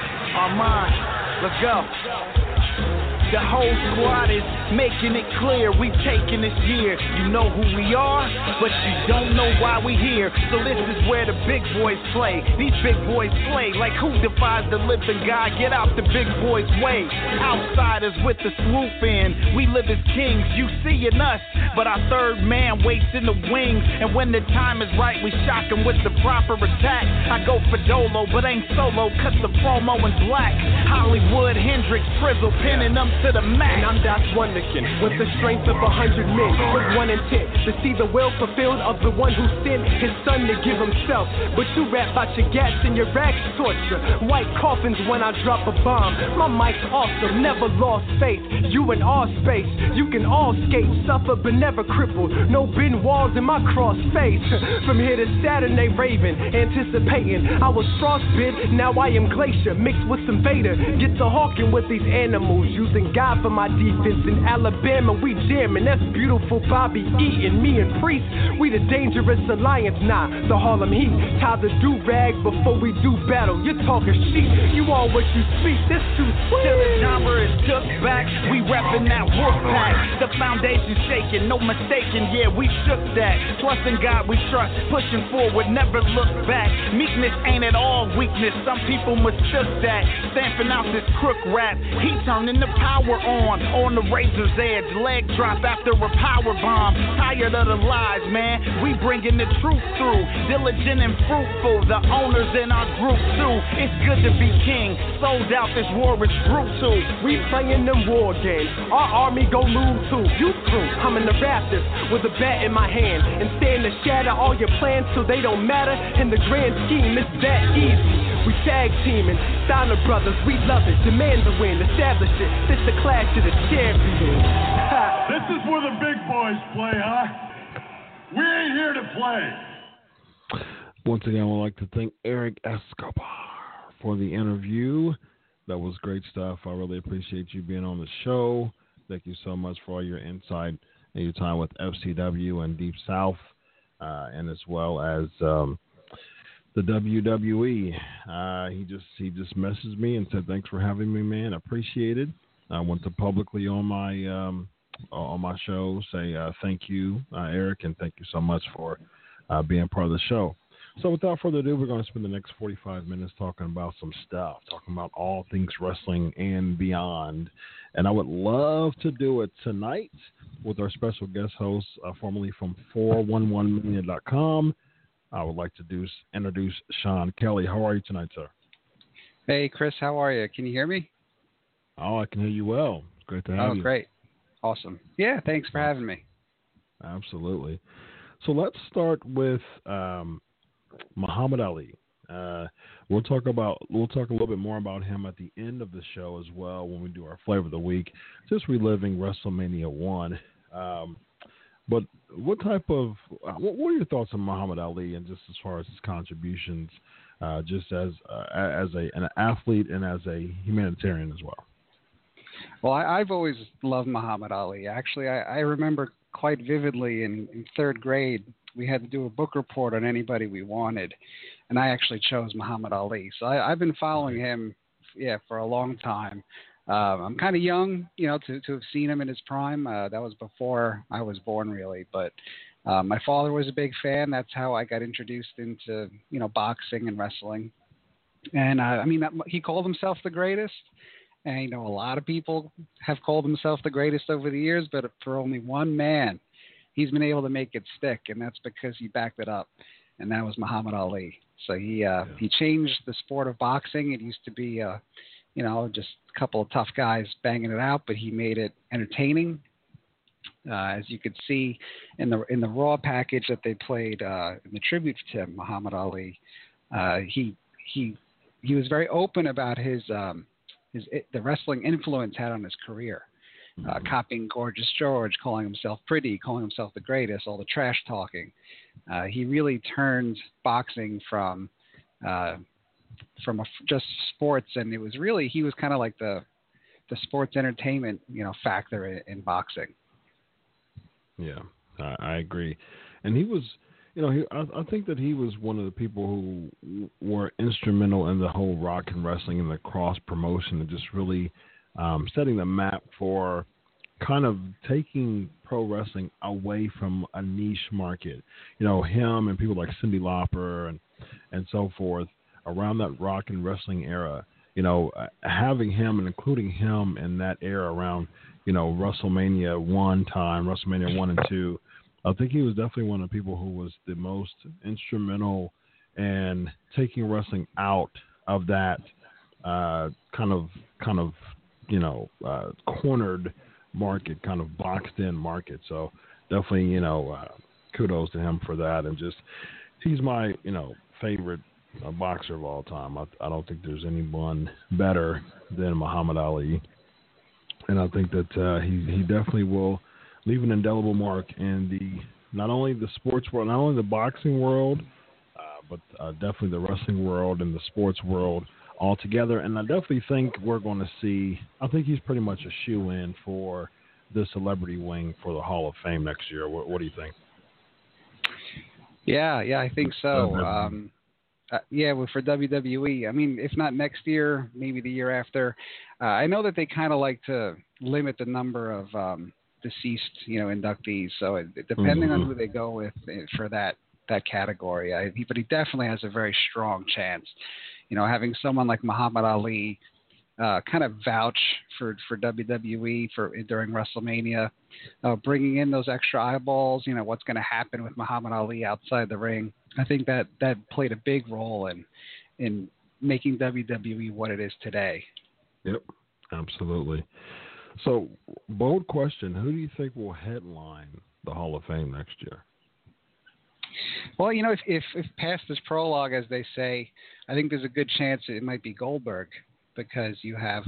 Armand, let's go. The whole squad is making it clear we taking this year. You know who we are, but you don't know why we here. So this is where the big boys play. These big boys play like who defies the living God? Get out the big boys' way. Outsiders with the swoop in. We live as kings, you seeing us, but our third man waits in the wings. And when the time is right, we shock him with the proper attack. I go for Dolo, but ain't solo, cut the promo in black. Hollywood, Hendrix, Frizzle, pinning them to the max. And I'm Das Wonderkin, with the strength of 100 men, with one intent, to see the will fulfilled of the one who sent his son to give himself. But you rap about your gas and your rags torture. White coffins when I drop a bomb. My mic's awesome, never lost faith. You in our space, you can all skate, suffer but never crippled. No bend walls in my cross face. From here to Saturday Raven, anticipating. I was frostbit, now I am glacier, mixed with some Vader. Get to hawking with these animals, using God for my defense. In Alabama, we jamming. That's beautiful Bobby Eaton. Me and Priest, we the dangerous alliance. Nah, the Harlem Heat. Tie the do-rag before we do battle. You're talking shit. You all what you speak. This too sweet. Till the genre is took back. We reppin' that wolf pack. The foundation shaking, no mistaking. Yeah, we shook that. Trust in God we trust. Pushing forward, never look back. Meekness ain't at all weakness. Some people mistook that. Stamping out this crook rap. He turning the power on the razor's edge. Leg drop after a power bomb. Tired of the lies, man. We bringing the truth through. Diligent and fruitful. The owners in our group too. It's good to be king. Sold out, this war is brutal. We playing them war games. Our army gon' lose too. You through. I'm in the rafters with a bat in my hand and stand to shatter all your plans so they don't matter. In the grand scheme, it's that easy. We tag teaming, Steiner brothers, we love it. Demand the win, establish it. This the clash of the champions. This is where the big boys play, huh? We ain't here to play. Once again, I would like to thank Eric Escobar for the interview. That was great stuff. I really appreciate you being on the show. Thank you so much for all your insight and your time with FCW and Deep South, and as well as the WWE. He just messaged me and said, "Thanks for having me, man. I appreciate it." I want to publicly on my show say thank you, Eric, and thank you so much for being part of the show. So without further ado, we're going to spend the next 45 minutes talking about some stuff, talking about all things wrestling and beyond. And I would love to do it tonight with our special guest host, formerly from 411media.com. I would like to introduce Sean Kelly. How are you tonight, sir? Hey, Chris, how are you? Can you hear me? Oh, I can hear you well. It's great to have you. Oh, great. Awesome. Yeah, thanks for having me. Absolutely. So let's start with Muhammad Ali. We'll talk a little bit more about him at the end of the show as well when we do our flavor of the week, just reliving WrestleMania 1. But what are your thoughts on Muhammad Ali and just as far as his contributions, just as an athlete and as a humanitarian as well? Well, I've always loved Muhammad Ali. Actually, I remember quite vividly in third grade, we had to do a book report on anybody we wanted, and I actually chose Muhammad Ali. So I've been following him, for a long time. I'm kind of young, to have seen him in his prime. That was before I was born, really. But my father was a big fan. That's how I got introduced into, boxing and wrestling. And he called himself the greatest. And, a lot of people have called himself the greatest over the years, but for only one man, he's been able to make it stick, and that's because he backed it up, and that was Muhammad Ali. So he changed the sport of boxing. It used to be, just a couple of tough guys banging it out, but he made it entertaining. As you could see in the Raw package that they played in the tribute to him, Muhammad Ali, he was very open about the wrestling influence had on his career. Copying Gorgeous George, calling himself pretty, calling himself the greatest, all the trash talking. He really turned boxing from just sports, and it was really, he was kind of like the sports entertainment, factor in boxing. Yeah, I agree. And he was, I think that he was one of the people who were instrumental in the whole rock and wrestling and the cross promotion and just really setting the map for kind of taking pro wrestling away from a niche market. Him and people like Cyndi Lauper and so forth around that rock and wrestling era, having him and including him in that era around, WrestleMania 1 time, WrestleMania 1 and 2, I think he was definitely one of the people who was the most instrumental in taking wrestling out of that kind of cornered market, kind of boxed in market. So definitely, kudos to him for that. And just, he's my, favorite boxer of all time. I don't think there's anyone better than Muhammad Ali. And I think that he definitely will leave an indelible mark in not only the sports world, not only the boxing world, but definitely the wrestling world and the sports world altogether. And I definitely think we're going to see, I think he's pretty much a shoe-in for the celebrity wing for the Hall of Fame next year. What do you think? Yeah, I think so. For WWE. I mean, if not next year, maybe the year after. I know that they kind of like to limit the number of deceased, inductees. So depending on who they go with for that category, but he definitely has a very strong chance. Having someone like Muhammad Ali kind of vouch for WWE during WrestleMania, bringing in those extra eyeballs, what's going to happen with Muhammad Ali outside the ring. I think that played a big role in making WWE what it is today. Yep, absolutely. So, bold question, who do you think will headline the Hall of Fame next year? Well, if past this prologue, as they say, I think there's a good chance it might be Goldberg, because you have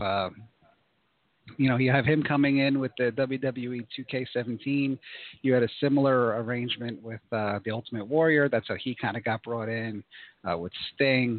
him coming in with the WWE 2K17. You had a similar arrangement with the Ultimate Warrior. That's how he kind of got brought in with Sting.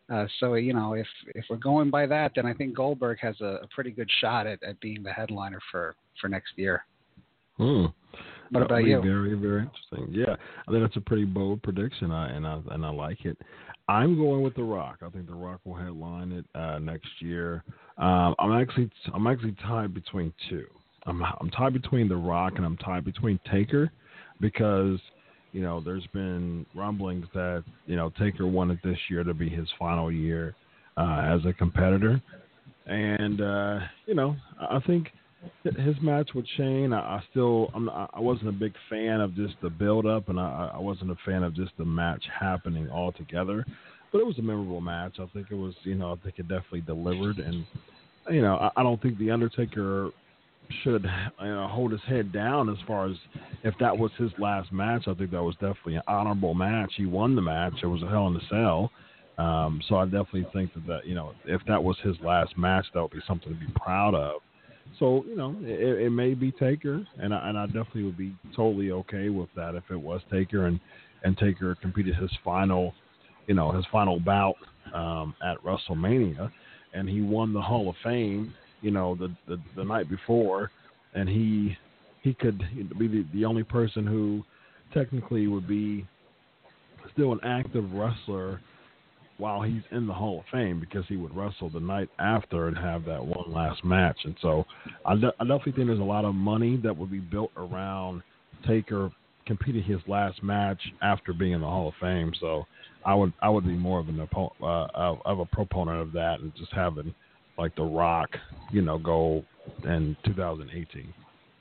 So if we're going by that, then I think Goldberg has a pretty good shot at being the headliner for next year. What about you? Very, very interesting. Yeah, I think that's a pretty bold prediction, and I like it. I'm going with The Rock. I think The Rock will headline it next year. I'm actually tied between two. I'm tied between The Rock and I'm tied between Taker, because there's been rumblings that Taker wanted this year to be his final year as a competitor, and I think his match with Shane, I wasn't a big fan of just the build up, and I wasn't a fan of just the match happening altogether. But it was a memorable match. I think it was, I think it definitely delivered, and I don't think the Undertaker should hold his head down as far as if that was his last match. I think that was definitely an honorable match. He won the match. It was a Hell in a Cell. So I definitely think that if that was his last match, that would be something to be proud of. So, it may be Taker, and I definitely would be totally okay with that if it was Taker and Taker competed his final bout at WrestleMania, and he won the Hall of Fame, the night before, and he could be the only person who technically would be still an active wrestler while he's in the Hall of Fame, because he would wrestle the night after and have that one last match. And so I definitely think there's a lot of money that would be built around Taker competing his last match after being in the Hall of Fame. So I would be more of a proponent of that, and just having like The Rock, go in 2018.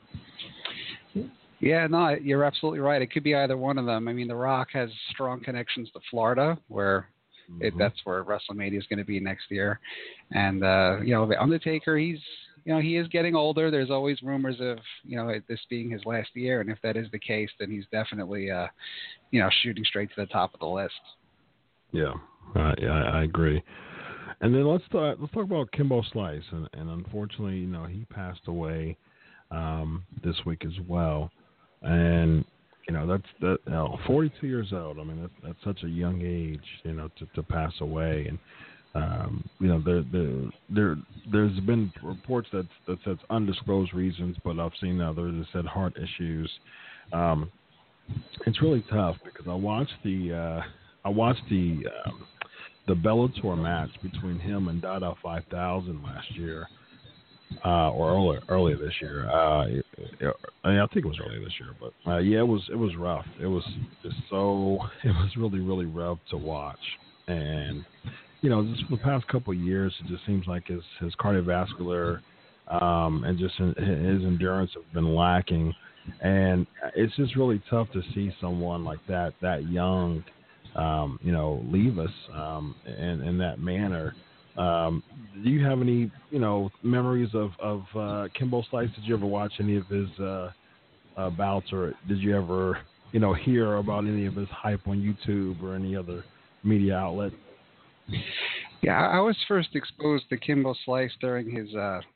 Yeah, no, you're absolutely right. It could be either one of them. I mean, The Rock has strong connections to Florida, where that's where WrestleMania is going to be next year. And, The Undertaker, he is getting older. There's always rumors of, this being his last year. And if that is the case, then he's definitely, shooting straight to the top of the list. Yeah, I agree. And then let's talk about Kimbo Slice. And unfortunately, he passed away this week as well. And, that's 42 years old. I mean, that's such a young age, to pass away. And, there's been reports that says undisclosed reasons, but I've seen others that said heart issues. It's really tough because I watched the Bellator match between him and Dada 5000 last year. Or earlier this year. I think it was earlier this year, but it was rough. It was really, really rough to watch. And just for the past couple of years, it just seems like his cardiovascular and just his endurance have been lacking. And it's just really tough to see someone like that young, leave us in that manner. Do you have any, memories of Kimbo Slice? Did you ever watch any of his bouts, or did you ever, hear about any of his hype on YouTube or any other media outlet? Yeah, I was first exposed to Kimbo Slice during his,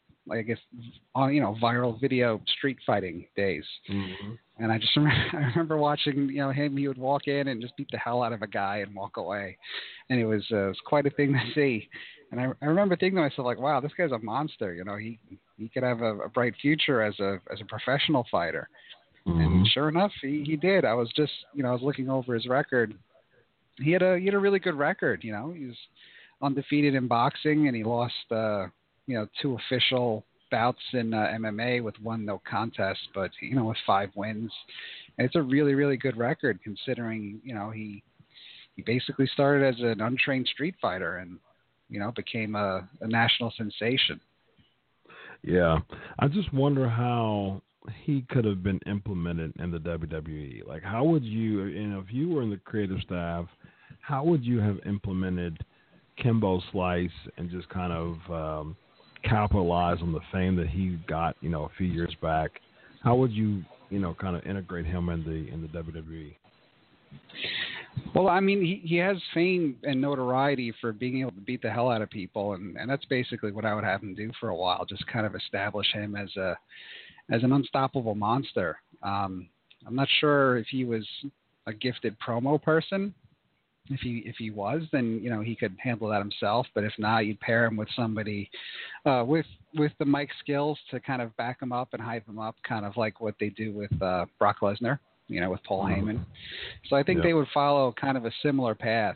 viral video street fighting days. Mm-hmm. And I just remember watching, him. He would walk in and just beat the hell out of a guy and walk away, and it was quite a thing to see. And I remember thinking to myself, like, wow, this guy's a monster. He could have a bright future as a professional fighter. Mm-hmm. And sure enough, he did. I was just, I was looking over his record. He had a really good record. He was undefeated in boxing, and he lost, 2 official bouts in MMA with 1 no contest, but with 5 wins. And it's a really, really good record considering, he basically started as an untrained street fighter and, became a national sensation. Yeah. I just wonder how he could have been implemented in the WWE. Like, how would you, if you were in the creative staff, how would you have implemented Kimbo Slice and just kind of capitalize on the fame that he got, a few years back? How would you, kind of integrate him in the WWE? Well, I mean, he has fame and notoriety for being able to beat the hell out of people, and that's basically what I would have him do for a while, just kind of establish him as an unstoppable monster. I'm not sure if he was a gifted promo person, If he was, then he could handle that himself. But if not, you'd pair him with somebody with the mic skills to kind of back him up and hype him up, kind of like what they do with Brock Lesnar, with Paul Heyman. So I think they would follow kind of a similar path.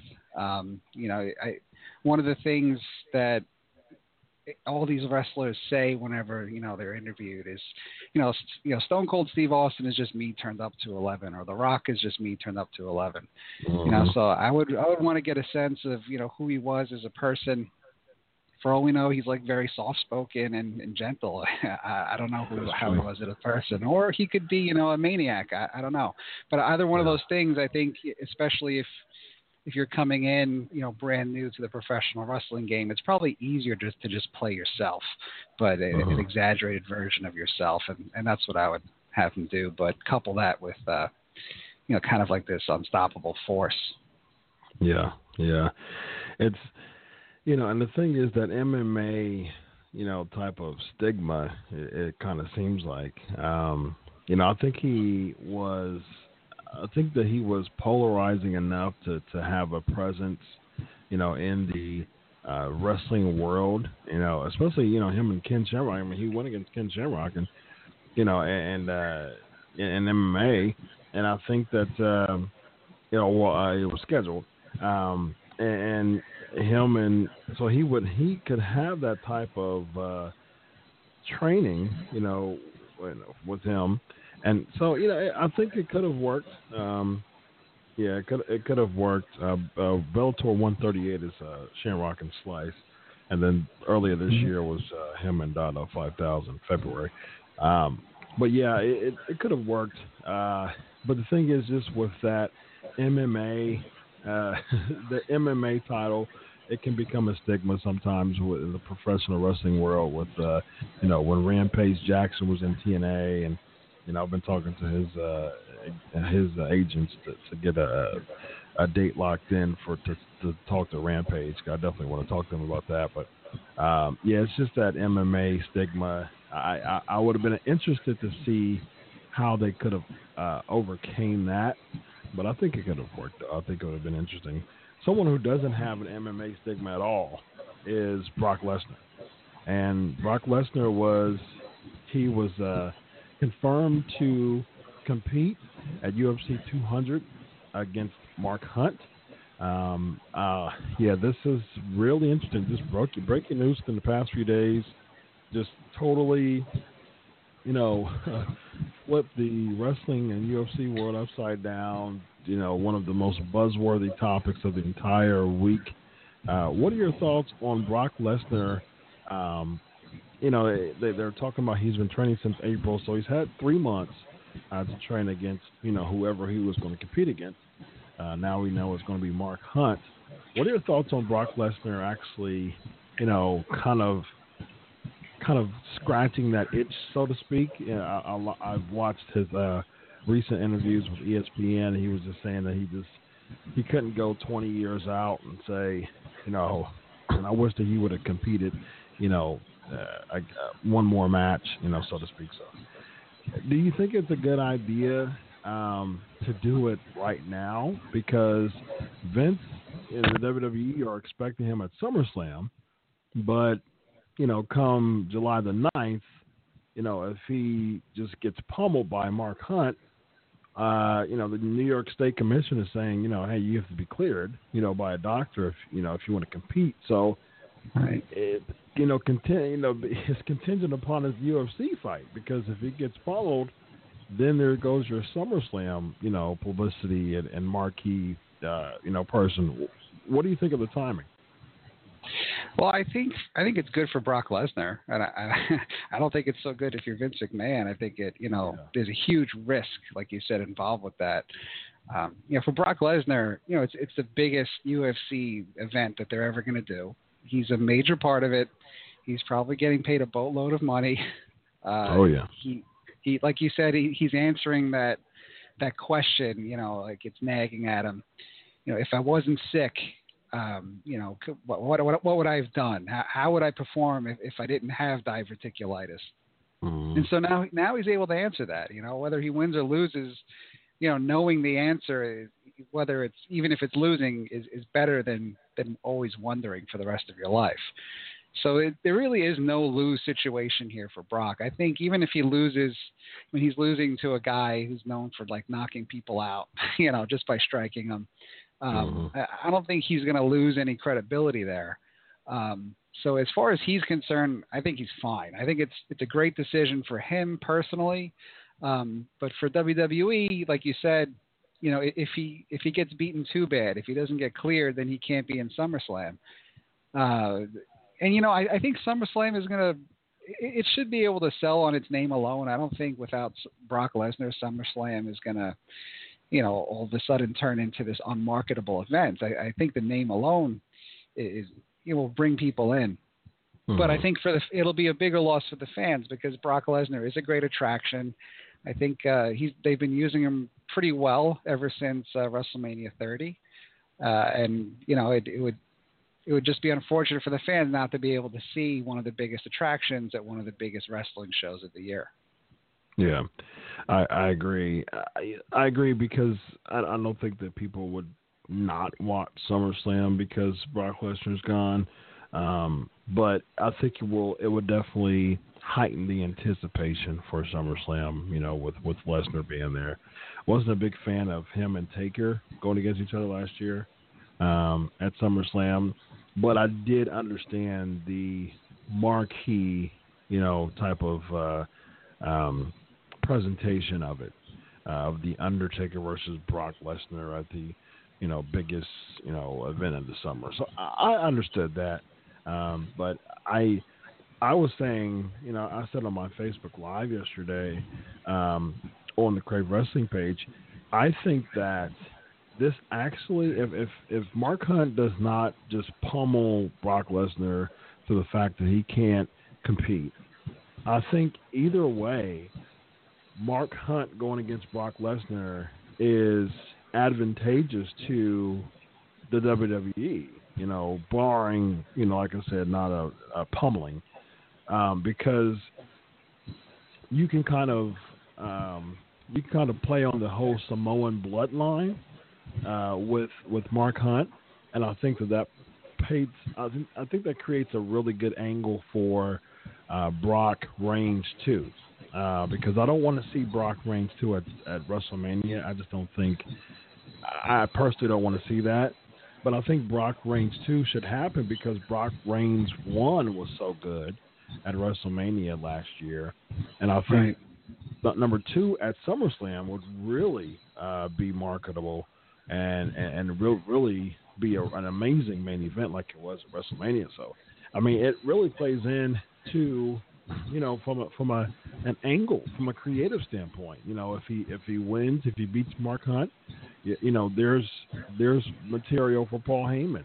One of the things that all these wrestlers say whenever they're interviewed is, Stone Cold Steve Austin is just me turned up to 11, or The Rock is just me turned up to 11. So I would want to get a sense of who he was as a person. For all we know, he's like very soft spoken and gentle. I don't know how he was as a person, or he could be a maniac. I don't know, but either one of those things, I think, especially if you're coming in, brand new to the professional wrestling game, it's probably easier to just play yourself, but an exaggerated version of yourself. And that's what I would have him do. But couple that with, kind of like this unstoppable force. Yeah. It's, and the thing is that MMA, type of stigma, it kind of seems like, I think that he was polarizing enough to have a presence, in the wrestling world, especially, him and Ken Shamrock. I mean, he went against Ken Shamrock and in MMA. And I think that, it was scheduled. And him, and so he could have that type of training, with him. And so, I think it could have worked. It could have worked. Bellator 138 is Shamrock and Slice. And then earlier this year was him and Dada 5000, February. But, it could have worked. But the thing is, just with that MMA, the MMA title, it can become a stigma sometimes in the professional wrestling world with, when Rampage Jackson was in TNA, and I've been talking to his agents to get a date locked in to talk to Rampage. I definitely want to talk to him about that. But it's just that MMA stigma. I would have been interested to see how they could have overcame that, but I think it could have worked. I think it would have been interesting. Someone who doesn't have an MMA stigma at all is Brock Lesnar, and Brock Lesnar was confirmed to compete at UFC 200 against Mark Hunt. This is really interesting. Just breaking news in the past few days. Just totally, flipped the wrestling and UFC world upside down. One of the most buzzworthy topics of the entire week. What are your thoughts on Brock Lesnar? They're talking about he's been training since April, so he's had 3 months to train against, whoever he was going to compete against. Now we know it's going to be Mark Hunt. What are your thoughts on Brock Lesnar actually, kind of scratching that itch, so to speak? I've watched his recent interviews with ESPN. He was just saying that he couldn't go 20 years out and say, and I wish that he would have competed, one more match, so to speak. So, do you think it's a good idea to do it right now? Because Vince and the WWE are expecting him at SummerSlam, but come July the 9th, if he just gets pummeled by Mark Hunt, the New York State Commission is saying, hey, you have to be cleared, by a doctor if you want to compete. So, right. It's contingent upon his UFC fight, because if he gets followed, then there goes your SummerSlam, publicity and marquee, person. What do you think of the timing? Well, I think it's good for Brock Lesnar, and I don't think it's so good if you're Vince McMahon. I think there's a huge risk, like you said, involved with that. For Brock Lesnar, it's the biggest UFC event that they're ever going to do. He's a major part of it. He's probably getting paid a boatload of money. He like you said, he's answering that question. Like it's nagging at him. If I wasn't sick, what would I have done? How would I perform if I didn't have diverticulitis? Mm-hmm. And so now he's able to answer that. Whether he wins or loses, knowing the answer, whether it's even if it's losing is better than always wondering for the rest of your life. So there really is no lose situation here for Brock. I think even if he loses, when he's losing to a guy who's known for like knocking people out, just by striking them, I don't think he's going to lose any credibility there. So as far as he's concerned, I think he's fine. I think it's a great decision for him personally. But for WWE, like you said, if he gets beaten too bad, if he doesn't get cleared, then he can't be in SummerSlam. And I think SummerSlam is it should be able to sell on its name alone. I don't think without Brock Lesnar, SummerSlam is going to, all of a sudden turn into this unmarketable event. I think the name alone will bring people in. But I think it'll be a bigger loss for the fans because Brock Lesnar is a great attraction. I think they've been using him pretty well ever since WrestleMania 30, and it would just be unfortunate for the fans not to be able to see one of the biggest attractions at one of the biggest wrestling shows of the year. Yeah, I agree. I agree because I don't think that people would not watch SummerSlam because Brock Lesnar's gone. But I think it would definitely heighten the anticipation for SummerSlam, with Lesnar being there. Wasn't a big fan of him and Taker going against each other last year at SummerSlam, but I did understand the marquee, type of presentation of it, of the Undertaker versus Brock Lesnar at the, biggest, event of the summer. So I understood that. But I was saying, I said on my Facebook Live yesterday, on the Crave Wrestling page, I think that this actually, if Mark Hunt does not just pummel Brock Lesnar to the fact that he can't compete, I think either way, Mark Hunt going against Brock Lesnar is advantageous to the WWE, barring, like I said, not a pummeling, because you can kind of play on the whole Samoan bloodline with Mark Hunt, and I think that creates a really good angle for Brock Reigns too, because I don't want to see Brock Reigns too at WrestleMania. I just don't think. I personally don't want to see that. But I think Brock Reigns 2 should happen because Brock Reigns 1 was so good at WrestleMania last year. And I think number 2 at SummerSlam would really be marketable and really be an amazing main event like it was at WrestleMania. So, I mean, it really plays into, from an angle, from a creative standpoint. If he wins, if he beats Mark Hunt, there's material for Paul Heyman.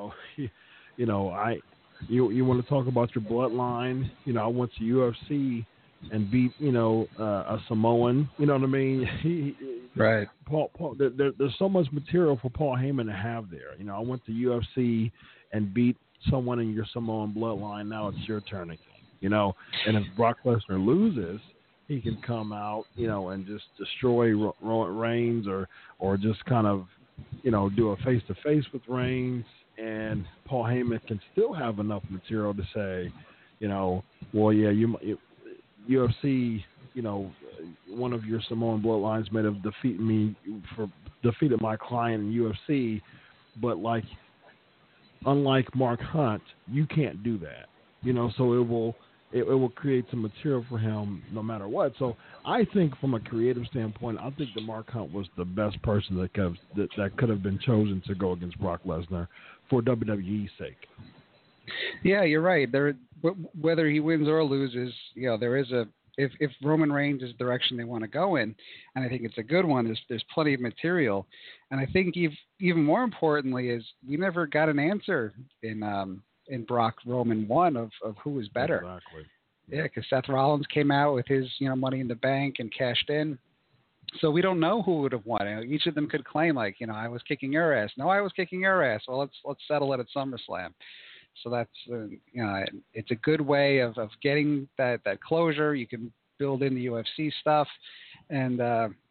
You want to talk about your bloodline. I went to UFC and beat a Samoan. You know what I mean? Right. Paul there's so much material for Paul Heyman to have there. I went to UFC and beat someone in your Samoan bloodline. Now it's your turn again. And if Brock Lesnar loses, he can come out, and just destroy Roman Reigns or just kind of, do a face-to-face with Reigns, and Paul Heyman can still have enough material to say, well, yeah, UFC, one of your Samoan bloodlines may have defeated my client in UFC, but unlike Mark Hunt, you can't do that, so it will create some material for him no matter what. So I think from a creative standpoint, I think that Mark Hunt was the best person that could have been chosen to go against Brock Lesnar for WWE's sake. Yeah, you're right. Whether he wins or loses, there is if Roman Reigns is the direction they want to go in, and I think it's a good one, there's plenty of material. And I think even more importantly is we never got an answer in Brock Roman 1 of who was better. Exactly. Yeah, because Seth Rollins came out with his Money in the Bank and cashed in, so we don't know who would have won. Each of them could claim I was kicking your ass. No, I was kicking your ass. Well, let's settle it at SummerSlam. So that's it's a good way of getting that closure. You can build in the UFC stuff, and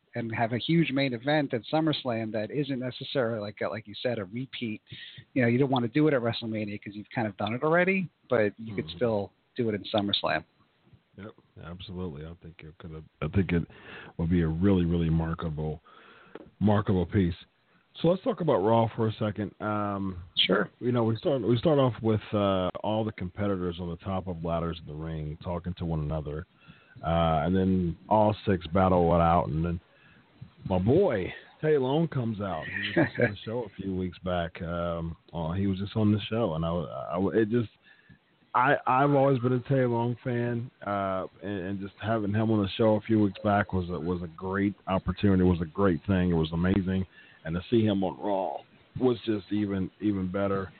and have a huge main event at SummerSlam that isn't necessarily like you said, a repeat. You know, you don't want to do it at WrestleMania because you've kind of done it already, but you could still do it in SummerSlam. Yep, absolutely. I think it would be a really, really marketable piece. So let's talk about Raw for a second. Sure. You know, we start off with all the competitors on the top of ladders in the ring talking to one another, and then all 6 battle it out, and then my boy Tay Long comes out. He was just on the show a few weeks back. He was just on the show, and I've always been a Tay Long fan, and just having him on the show a few weeks back was a great opportunity. It was a great thing. It was amazing, and to see him on Raw was just even better.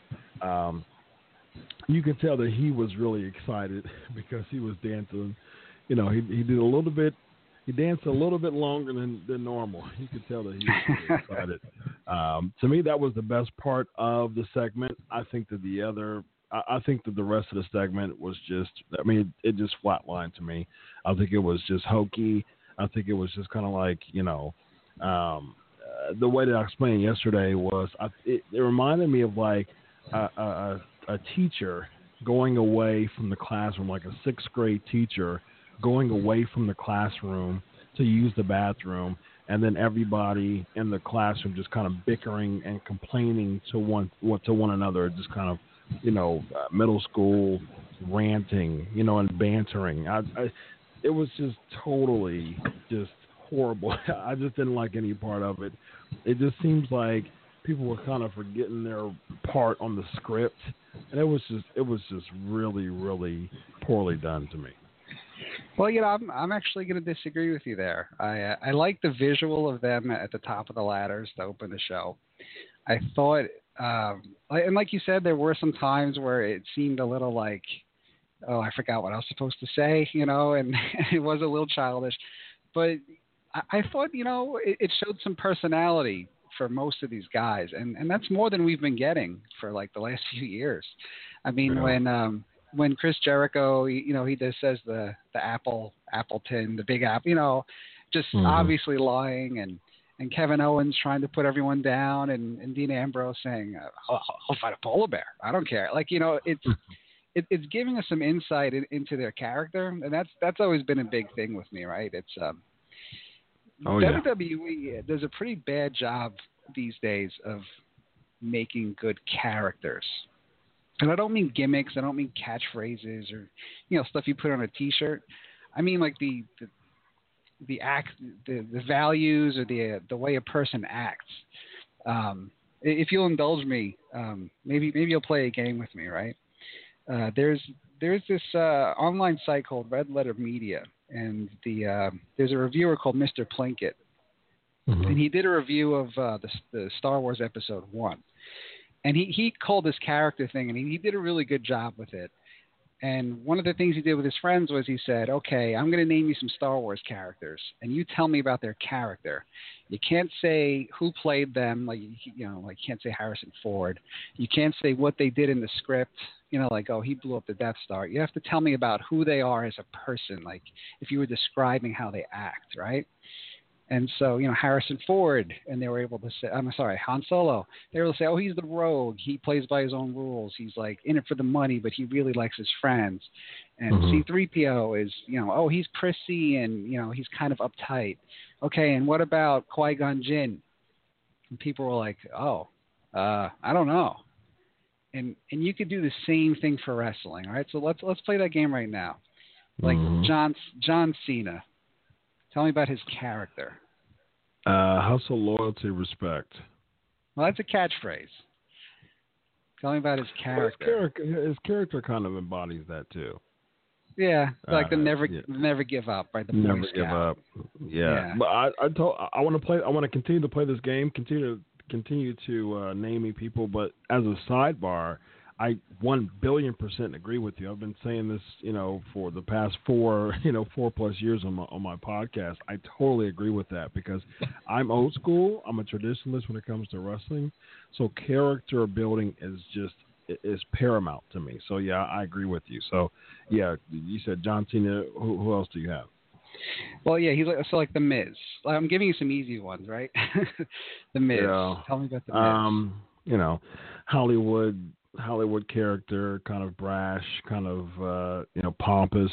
You could tell that he was really excited because he was dancing. You know, he did a little bit. He danced a little bit longer than normal. You could tell that he was really excited. To me, that was the best part of the segment. I think that the rest of the segment was just, I mean, it just flatlined to me. I think it was just hokey. I think it was just kind of like, you know, the way that I explained yesterday was, it reminded me of like a teacher going away from the classroom, like a 6th grade teacher going away from the classroom to use the bathroom, and then everybody in the classroom just kind of bickering and complaining to one another, just kind of, you know, middle school ranting, you know, and bantering. It was just totally just horrible. I just didn't like any part of it. It just seems like people were kind of forgetting their part on the script, and it was just really, really poorly done to me. Well, you know, I'm actually going to disagree with you there. I like the visual of them at the top of the ladders to open the show. I thought, and like you said, there were some times where it seemed a little like, oh, I forgot what I was supposed to say, you know, and it was a little childish. But I thought, you know, it showed some personality for most of these guys, and that's more than we've been getting for like the last few years. I mean, yeah. When Chris Jericho, you know, he just says the Appleton, the Big Apple, you know, just obviously lying, and Kevin Owens trying to put everyone down, and Dean Ambrose saying, I'll fight a polar bear. I don't care. Like, you know, it's giving us some insight into their character, and that's always been a big thing with me, right? It's WWE does a pretty bad job these days of making good characters. And I don't mean gimmicks. I don't mean catchphrases or, you know, stuff you put on a T-shirt. I mean like the values or the way a person acts. If you'll indulge me, maybe you'll play a game with me, right? There's this online site called Red Letter Media, and there's a reviewer called Mr. Plinkett, and he did a review of the Star Wars Episode 1. And he called this character thing, and he did a really good job with it. And one of the things he did with his friends was he said, okay, I'm going to name you some Star Wars characters, and you tell me about their character. You can't say who played them, like, you know, like you can't say Harrison Ford. You can't say what they did in the script, you know, like, oh, he blew up the Death Star. You have to tell me about who they are as a person, like if you were describing how they act, right? And so, you know, Harrison Ford, and they were able to say, Han Solo, they were able to say, oh, he's the rogue. He plays by his own rules. He's like in it for the money, but he really likes his friends. And C-3PO is, you know, oh, he's prissy and, you know, he's kind of uptight. Okay, and what about Qui-Gon Jinn? And people were like, oh, I don't know. And you could do the same thing for wrestling, all right? So let's play that game right now. Like John Cena. Tell me about his character. Hustle, loyalty, respect. Well, that's a catchphrase. Tell me about his character. His character kind of embodies that too. Yeah, like the never give up, right? The never give up. Yeah. But I want to continue to play this game. Continue to name me people. But as a sidebar, I 1,000,000,000% agree with you. I've been saying this, you know, for the past 4+ years on my podcast. I totally agree with that because I'm old school. I'm a traditionalist when it comes to wrestling. So character building is paramount to me. So yeah, I agree with you. So yeah, you said John Cena. Who else do you have? Well, yeah, he's like the Miz. I'm giving you some easy ones, right? The Miz. Yeah. Tell me about the Miz. You know, Hollywood character, kind of brash, kind of pompous.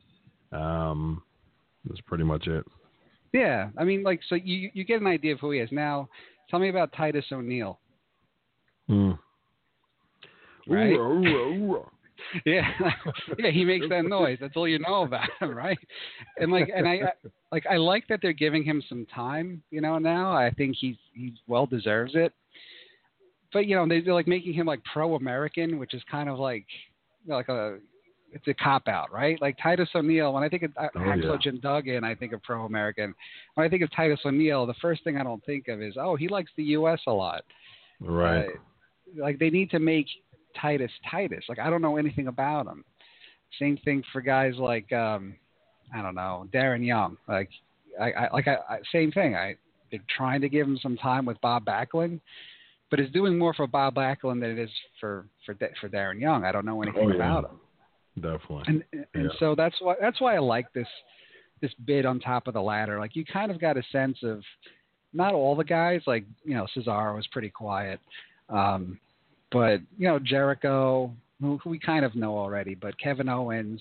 That's pretty much it. Yeah, I mean, like, so you get an idea of who he is. Now, tell me about Titus O'Neil. Right? Yeah, yeah, he makes that noise. That's all you know about him, right? And I like that they're giving him some time. Now I think he well deserves it. But they're like making him like pro-American, which is kind of like it's a cop out, right? Like Titus O'Neil. When I think of Hacksaw Jim Duggan, I think of pro-American. When I think of Titus O'Neil, the first thing I don't think of is he likes the U.S. a lot. Right. Like they need to make Titus. Like I don't know anything about him. Same thing for guys like I don't know, Darren Young. Like I same thing. They're trying to give him some time with Bob Backlund, but it's doing more for Bob Backlund than it is for Darren Young. I don't know anything about him. Definitely. And so that's why I like this bid on top of the ladder. Like you kind of got a sense of not all the guys. Like Cesaro was pretty quiet. But, Jericho, who we kind of know already, but Kevin Owens,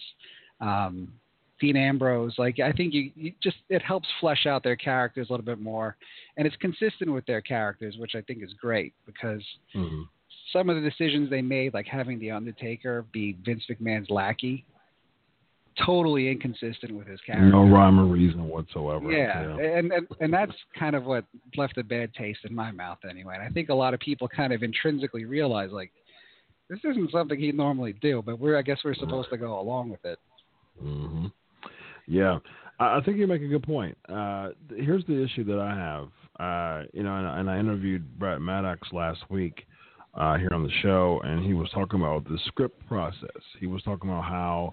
Dean Ambrose, like I think you just it helps flesh out their characters a little bit more. And it's consistent with their characters, which I think is great because some of the decisions they made, like having The Undertaker be Vince McMahon's lackey, totally inconsistent with his character. No rhyme or reason whatsoever. Yeah. And that's kind of what left a bad taste in my mouth anyway. And I think a lot of people kind of intrinsically realize, like, this isn't something he'd normally do, but I guess we're supposed to go along with it. Mm-hmm. Yeah. I think you make a good point. Here's the issue that I have. And I interviewed Brett Maddox last week here on the show, and he was talking about the script process. He was talking about how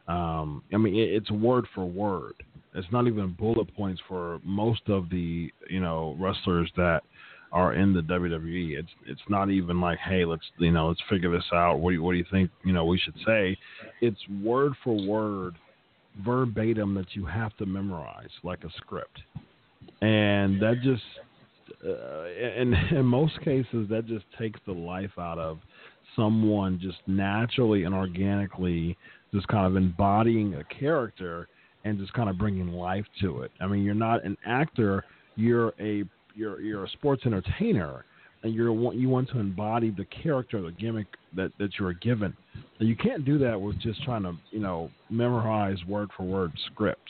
it's word for word. It's not even bullet points for most of the, wrestlers that are in the WWE. It's not even like, hey, let's figure this out. What do you think, we should say? It's word for word, verbatim that you have to memorize like a script. And that just, in most cases, that just takes the life out of someone just naturally and organically just kind of embodying a character and just kind of bringing life to it. I mean, you're not an actor, you're a sports entertainer, and you want to embody the character, the gimmick that you're given. And you can't do that with just trying to, memorize word for word scripts,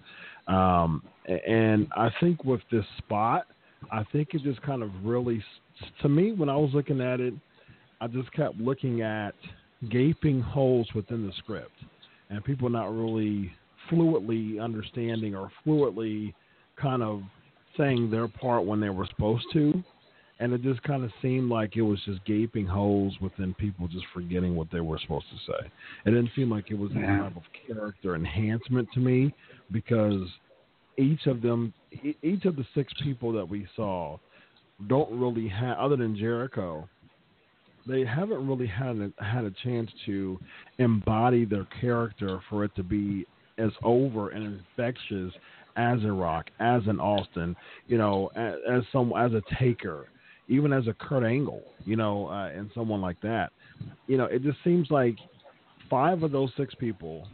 and I think with this spot, I think it just kind of really, to me, when I was looking at it, I just kept looking at gaping holes within the script and people not really fluidly understanding or fluidly kind of saying their part when they were supposed to. And it just kind of seemed like it was just gaping holes within people just forgetting what they were supposed to say. It didn't seem like it was any type of character enhancement to me because each of the 6 people that we saw don't really have, other than Jericho, they haven't really had a chance to embody their character for it to be as over and infectious as a Rock, as an Austin, as a Taker, even as a Kurt Angle, and someone like that. It just seems like 5 of those 6 people,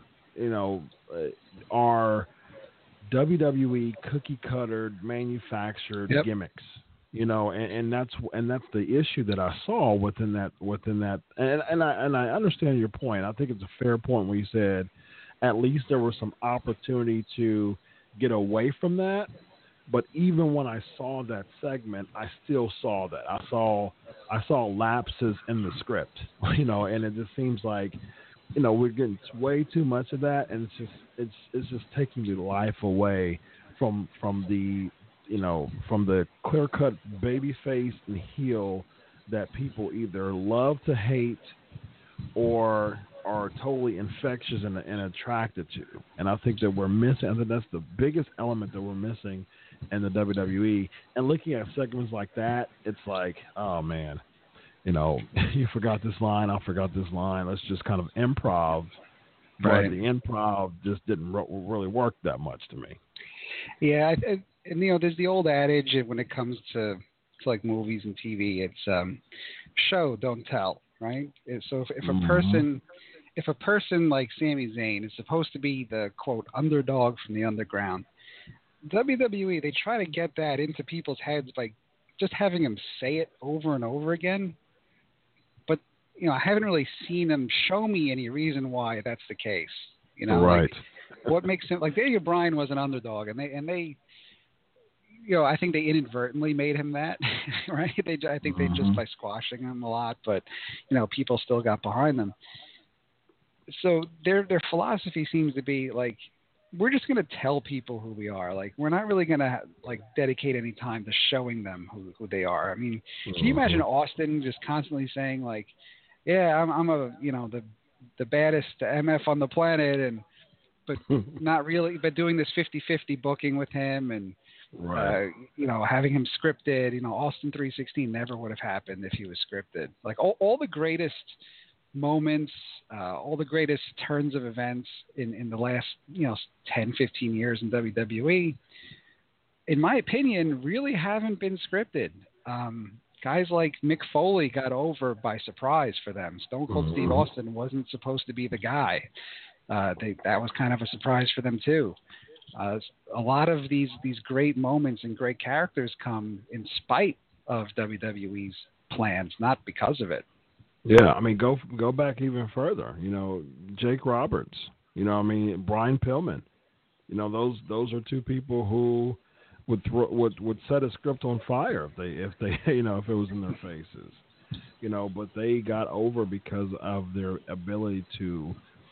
are WWE cookie cutter manufactured gimmicks. And that's the issue that I saw within that, and I understand your point. I think it's a fair point where you said at least there was some opportunity to get away from that. But even when I saw that segment, I still saw that. I saw lapses in the script, and it just seems like, we're getting way too much of that, and it's just taking the life away from the clear-cut babyface and heel that people either love to hate or are totally infectious and attracted to. And I think that we're missing. I think that's the biggest element that we're missing in the WWE. And looking at segments like that, it's like, oh man, you forgot this line, I forgot this line. Let's just kind of improv but the improv just didn't really work that much to me. Yeah, and there's the old adage when it comes to like movies and TV, it's show, don't tell, right? So if a person like Sami Zayn is supposed to be the quote underdog from the underground, WWE, they try to get that into people's heads by just having him say it over and over again. But I haven't really seen him show me any reason why that's the case. Right. Like, what makes him like Daniel Bryan was an underdog, and they I think they inadvertently made him that, right? I think they just by squashing him a lot, but people still got behind them. So their philosophy seems to be like, we're just going to tell people who we are. Like, we're not really going to like dedicate any time to showing them who they are. I mean, can you imagine Austin just constantly saying like, yeah, I'm a, the baddest MF on the planet, but not really, but doing this 50-50 booking with him and, having him scripted, Austin 3:16 never would have happened if he was scripted. Like all the greatest moments, all the greatest turns of events in the last 10, 15 years in WWE, in my opinion, really haven't been scripted. Guys like Mick Foley got over by surprise for them. Stone Cold Steve Austin wasn't supposed to be the guy. That was kind of a surprise for them too. A lot of these great moments and great characters come in spite of WWE's plans, not because of it. Yeah, I mean, go back even further. Jake Roberts. Brian Pillman. Those are two people who would set a script on fire if they if it was in their faces. But they got over because of their ability to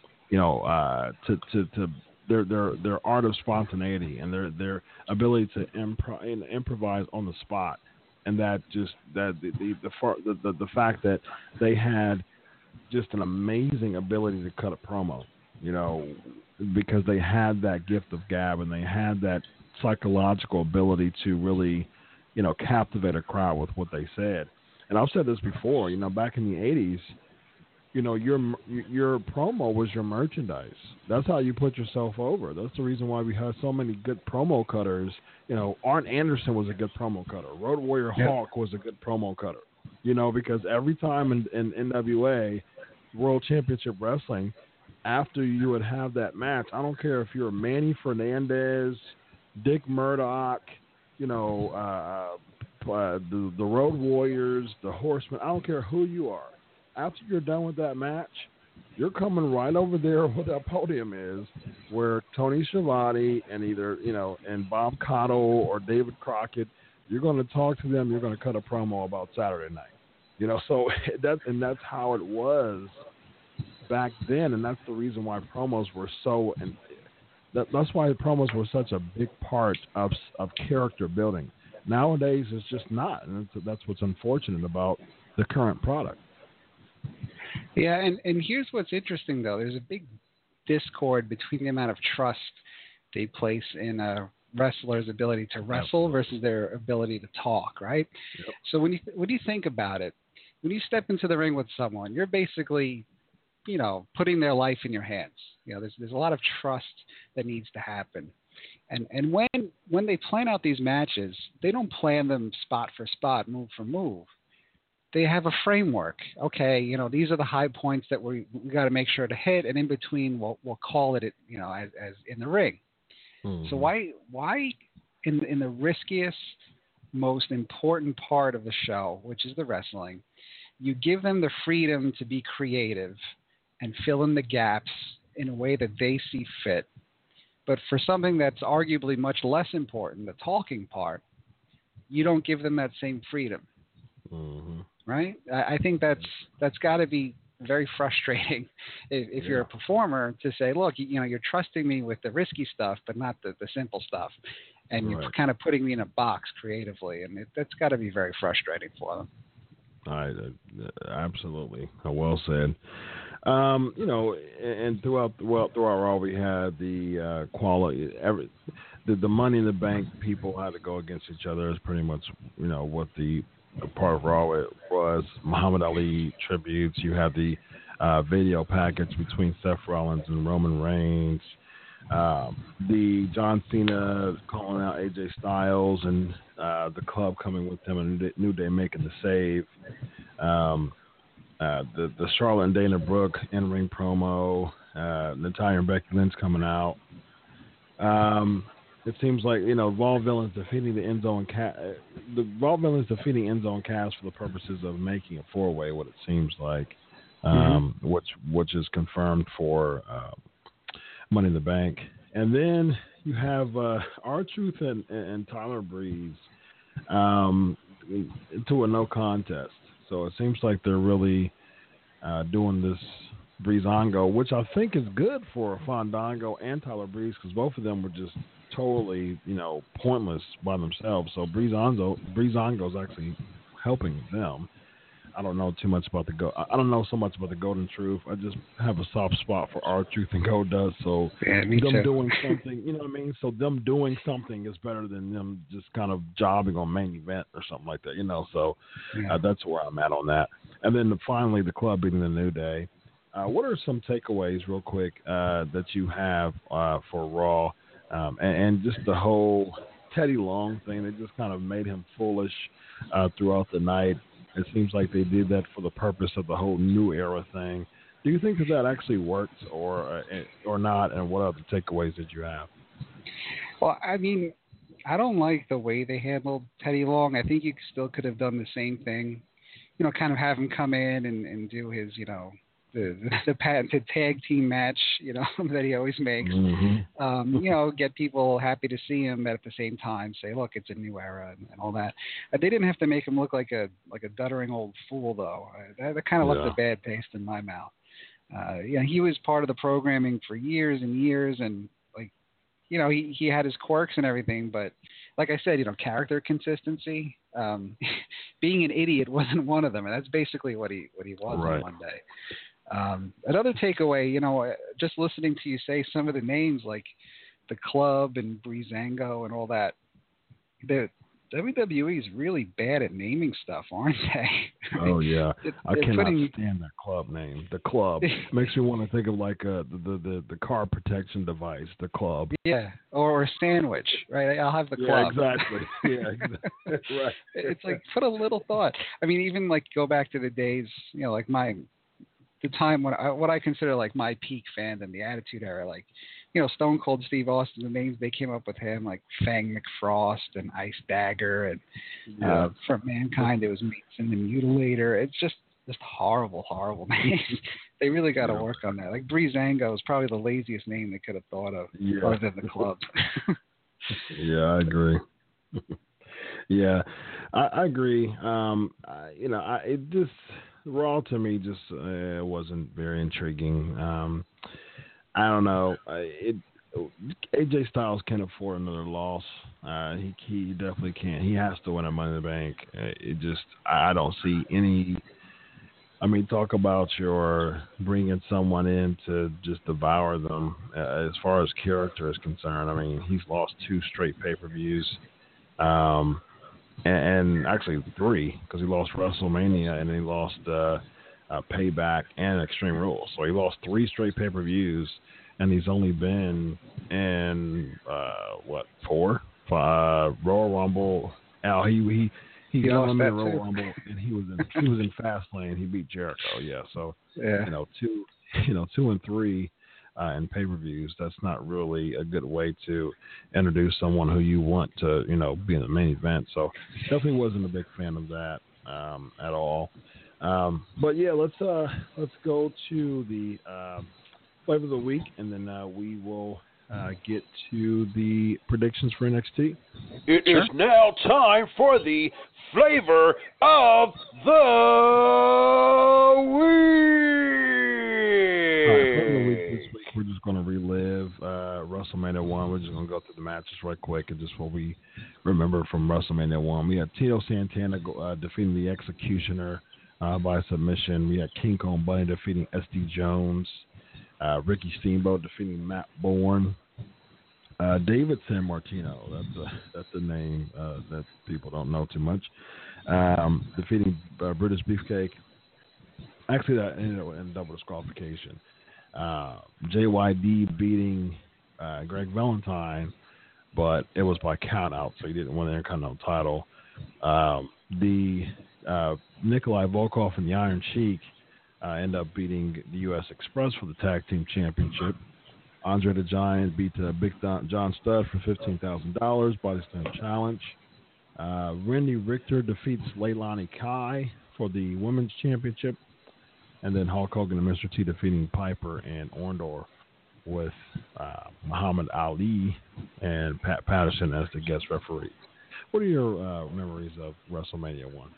their art of spontaneity and their ability to improvise on the spot. And the fact that they had just an amazing ability to cut a promo, because they had that gift of gab and they had that psychological ability to really, captivate a crowd with what they said. And I've said this before, back in the 80s, your promo was your merchandise. That's how you put yourself over. That's the reason why we had so many good promo cutters. Arn Anderson was a good promo cutter. Road Warrior Hawk was a good promo cutter. Because every time in NWA World Championship Wrestling, after you would have that match, I don't care if you're Manny Fernandez, Dick Murdoch, the Road Warriors, the Horsemen, I don't care who you are. After you're done with that match, you're coming right over there where that podium is, where Tony Schiavone and and Bob Caudle or David Crockett, you're going to talk to them. You're going to cut a promo about Saturday night. So that's how it was back then, and that's the reason why promos were so. And that's why promos were such a big part of character building. Nowadays, it's just not, and that's what's unfortunate about the current product. Yeah, and here's what's interesting, though. There's a big discord between the amount of trust they place in a wrestler's ability to wrestle versus their ability to talk, right? Yep. So when you think about it, when you step into the ring with someone, you're basically, putting their life in your hands. There's a lot of trust that needs to happen. And when they plan out these matches, they don't plan them spot for spot, move for move. They have a framework. Okay, these are the high points that we got to make sure to hit, and in between we'll call it, as in the ring. Mm-hmm. So why in the riskiest, most important part of the show, which is the wrestling, you give them the freedom to be creative and fill in the gaps in a way that they see fit. But for something that's arguably much less important, the talking part, you don't give them that same freedom. Mm-hmm. Right? I think that's got to be very frustrating if you're a performer to say, look, you're trusting me with the risky stuff, but not the simple stuff. And you're kind of putting me in a box creatively. And that's got to be very frustrating for them. Absolutely. Well said. And throughout Raw, we had the quality, the Money in the Bank people had to go against each other is pretty much, what the part of Raw it was. Muhammad Ali tributes. You had the video package between Seth Rollins and Roman Reigns. The John Cena calling out AJ Styles and the club coming with him and New Day making the save. The Charlotte and Dana Brooke in-ring promo. Natalya and Becky Lynch coming out. It seems like, Raw villains defeating the Enzo and the Raw villains defeating Enzo and Cass for the purposes of making a four-way. What it seems like, which is confirmed for Money in the Bank. And then you have R-Truth and Tyler Breeze to a no contest. So it seems like they're really doing this Breezango, which I think is good for Fandango and Tyler Breeze because both of them were just totally, pointless by themselves. So Breezango is actually helping them. I don't know too much about I don't know so much about the Golden Truth. I just have a soft spot for R-Truth and Goldust. So them doing something, you know what I mean? So them doing something is better than them just kind of jobbing on main event or something like that, So that's where I'm at on that. And then finally, the club beating the New Day. What are some takeaways, real quick, that you have for Raw and just the whole Teddy Long thing? They just kind of made him foolish throughout the night. It seems like they did that for the purpose of the whole new era thing. Do you think that actually worked or not? And what other takeaways did you have? Well, I mean, I don't like the way they handled Teddy Long. I think you still could have done the same thing. Kind of have him come in and do his, the patented tag team match, that he always makes. Get people happy to see him, but at the same time say, look, it's a new era and all that. They didn't have to make him look like a duttering old fool, though. That kind of left a bad taste in my mouth. He was part of the programming for years and years, and he had his quirks and everything, but like I said, character consistency. Being an idiot wasn't one of them, and that's basically what he was on Monday. Another takeaway, just listening to you say some of the names like the Club and Breezango and all that, the WWE is really bad at naming stuff, aren't they? Oh yeah, I cannot stand that Club name. The Club makes me want to think of like the car protection device, the Club. Yeah, or a sandwich, right? I'll have the Club. Yeah, exactly. Yeah, exactly. Right. It's like put a little thought. I mean, even like go back to the days, like the time when what I consider like my peak fandom, the Attitude Era, like Stone Cold Steve Austin, the names they came up with him, like Fang McFrost and Ice Dagger, and from Mankind it was Mason the Mutilator. It's just horrible names. They really got to work on that. Like Breezango is probably the laziest name they could have thought of, other than the Club. Yeah, I agree. Yeah, I agree. It just Raw to me just wasn't very intriguing. I don't know. AJ Styles can't afford another loss. He definitely can't. He has to win a Money in the Bank. I don't see any. I mean, talk about your bringing someone in to just devour them. As far as character is concerned, I mean, he's lost 2 straight pay-per-views. And actually 3, because he lost WrestleMania and he lost Payback and Extreme Rules. So he lost 3 straight pay-per-views, and he's only been in 4 Royal Rumble. He got him in Royal Rumble, and he was in Fastlane. He beat Jericho. Yeah, so 2 and 3. In pay-per-views, that's not really a good way to introduce someone who you want to, be in the main event. So definitely wasn't a big fan of that at all. But yeah, let's go to the flavor of the week, and then we will get to the predictions for NXT. It is now time for the flavor of the week. All right, flavor of the week this week, we're just going to relive WrestleMania 1. We're just going to go through the matches right quick and just what we remember from WrestleMania 1. We had Tito Santana defeating the Executioner by submission. We had King Kong Bunny defeating SD Jones. Ricky Steamboat defeating Matt Bourne. David San Martino, that's the name that people don't know too much. Defeating British Beefcake. Actually, that ended in double disqualification. JYD beating Greg Valentine, but it was by count out, so he didn't win the Intercontinental title. The Nikolai Volkov and the Iron Sheik end up beating the U.S. Express for the Tag Team Championship. Andre the Giant beat Big John Studd for $15,000 by the Slam Challenge. Randy Richter defeats Leilani Kai for the Women's Championship. And then Hulk Hogan and Mr. T defeating Piper and Orndorff with Muhammad Ali and Pat Patterson as the guest referee. What are your memories of WrestleMania 1?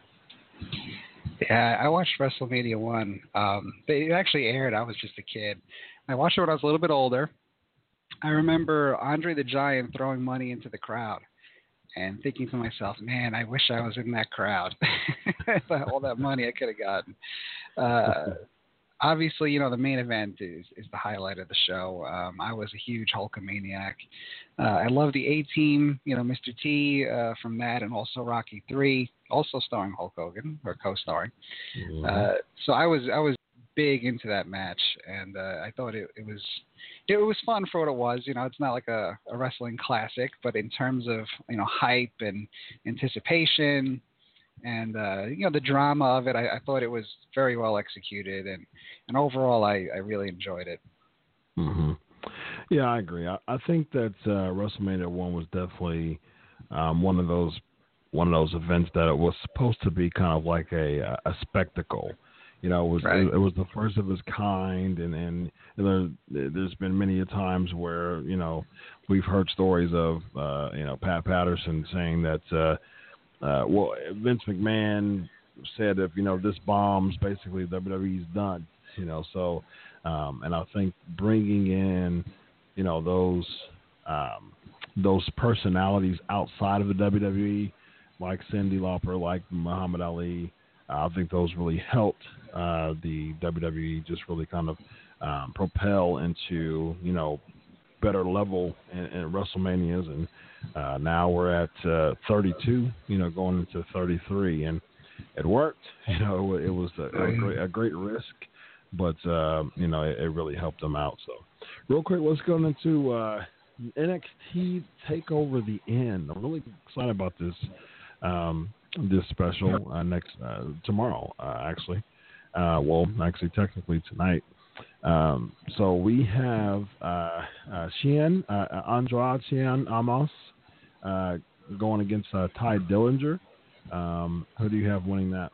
Yeah, I watched WrestleMania 1. It actually aired. I was just a kid. I watched it when I was a little bit older. I remember Andre the Giant throwing money into the crowd and thinking to myself, man, I wish I was in that crowd. All that money I could have gotten. Obviously, the main event is the highlight of the show. I was a huge Hulkamaniac. I love the A-Team, Mr. T from that, and also Rocky III, also starring Hulk Hogan, or co-starring. Mm-hmm. So I was big into that match, and I thought it was fun for what it was. It's not like a wrestling classic, but in terms of hype and anticipation and the drama of it, I thought it was very well executed, and overall I really enjoyed it. Mm-hmm. Yeah, I agree. I think that WrestleMania 1 was definitely one of those events that it was supposed to be kind of like a spectacle. It was the first of its kind, and there's been many times where we've heard stories of Pat Patterson saying that Vince McMahon said if this bombs, basically WWE's done. So and I think bringing in those personalities outside of the WWE, like Cyndi Lauper, like Muhammad Ali, I think those really helped the WWE just really kind of propel into better level in WrestleManias, and now we're at 32, going into 33, and it worked. It was a great risk, but it really helped them out. So, real quick, let's go into NXT TakeOver the End. I'm really excited about this special next tomorrow, actually. Technically tonight. So we have Andrade Cien Almas going against Ty Dillinger. Who do you have winning that?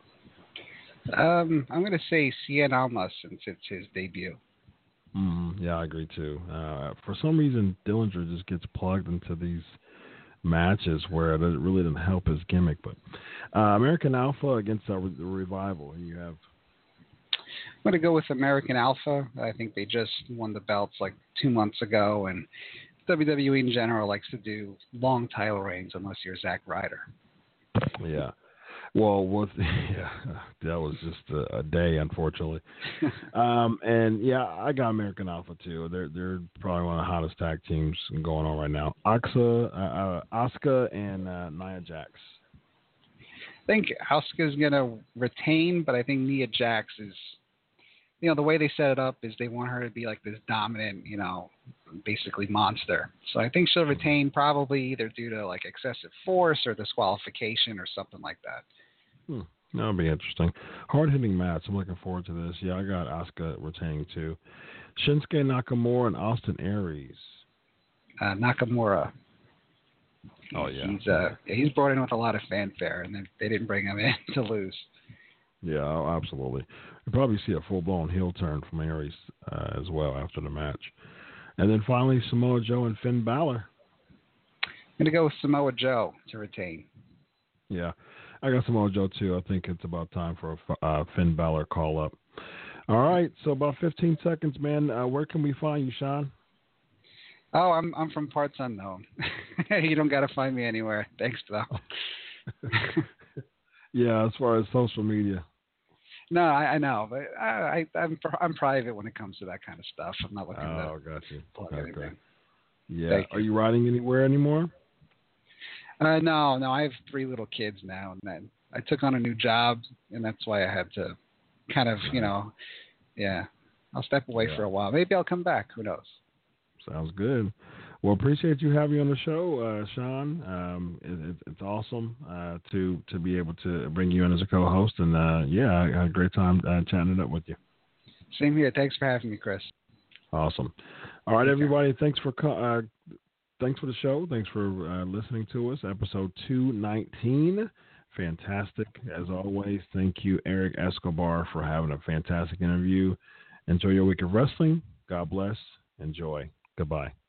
I'm going to say Cien Almas since it's his debut. Yeah, I agree too. For some reason, Dillinger just gets plugged into these matches where it really didn't help his gimmick. But American Alpha against the Revival. Who you have? I'm going to go with American Alpha. I think they just won the belts like 2 months ago, and WWE in general likes to do long title reigns unless you're Zack Ryder. Yeah. Well, that was just a day, unfortunately. And yeah, I got American Alpha too. They're probably one of the hottest tag teams going on right now. Asuka and Nia Jax. I think Asuka's gonna retain, but I think Nia Jax is, the way they set it up is they want her to be like this dominant, basically monster. So I think she'll retain, probably either due to like excessive force or disqualification or something like that. That'll be interesting. Hard-hitting match. I'm looking forward to this. Yeah, I got Asuka retaining too. Shinsuke Nakamura and Austin Aries. Nakamura. Oh yeah. He's brought in with a lot of fanfare, and they didn't bring him in to lose. Yeah, absolutely. You'll probably see a full-blown heel turn from Aries as well after the match. And then finally, Samoa Joe and Finn Balor. I'm going to go with Samoa Joe to retain. Yeah, I got Samoa Joe too. I think it's about time for a Finn Balor call-up. All right, so about 15 seconds, man. Where can we find you, Sean? Oh, I'm from parts unknown. You don't got to find me anywhere. Thanks, though. Yeah, as far as social media. No, I know, but I'm private when it comes to that kind of stuff. I'm not looking to got you. plug anything. Yeah. Are you riding anywhere anymore? No. I have 3 little kids now, and then I took on a new job, and that's why I had to kind of, I'll step away for a while. Maybe I'll come back. Who knows? Sounds good. Well, appreciate you having me on the show, Sean. It's awesome to be able to bring you in as a co-host, and I had a great time chatting it up with you. Same here. Thanks for having me, Chris. Awesome. All right, everybody. Thanks for the show. Thanks for listening to us. Episode 219. Fantastic as always. Thank you, Eric Escobar, for having a fantastic interview. Enjoy your week of wrestling. God bless. Enjoy. Goodbye.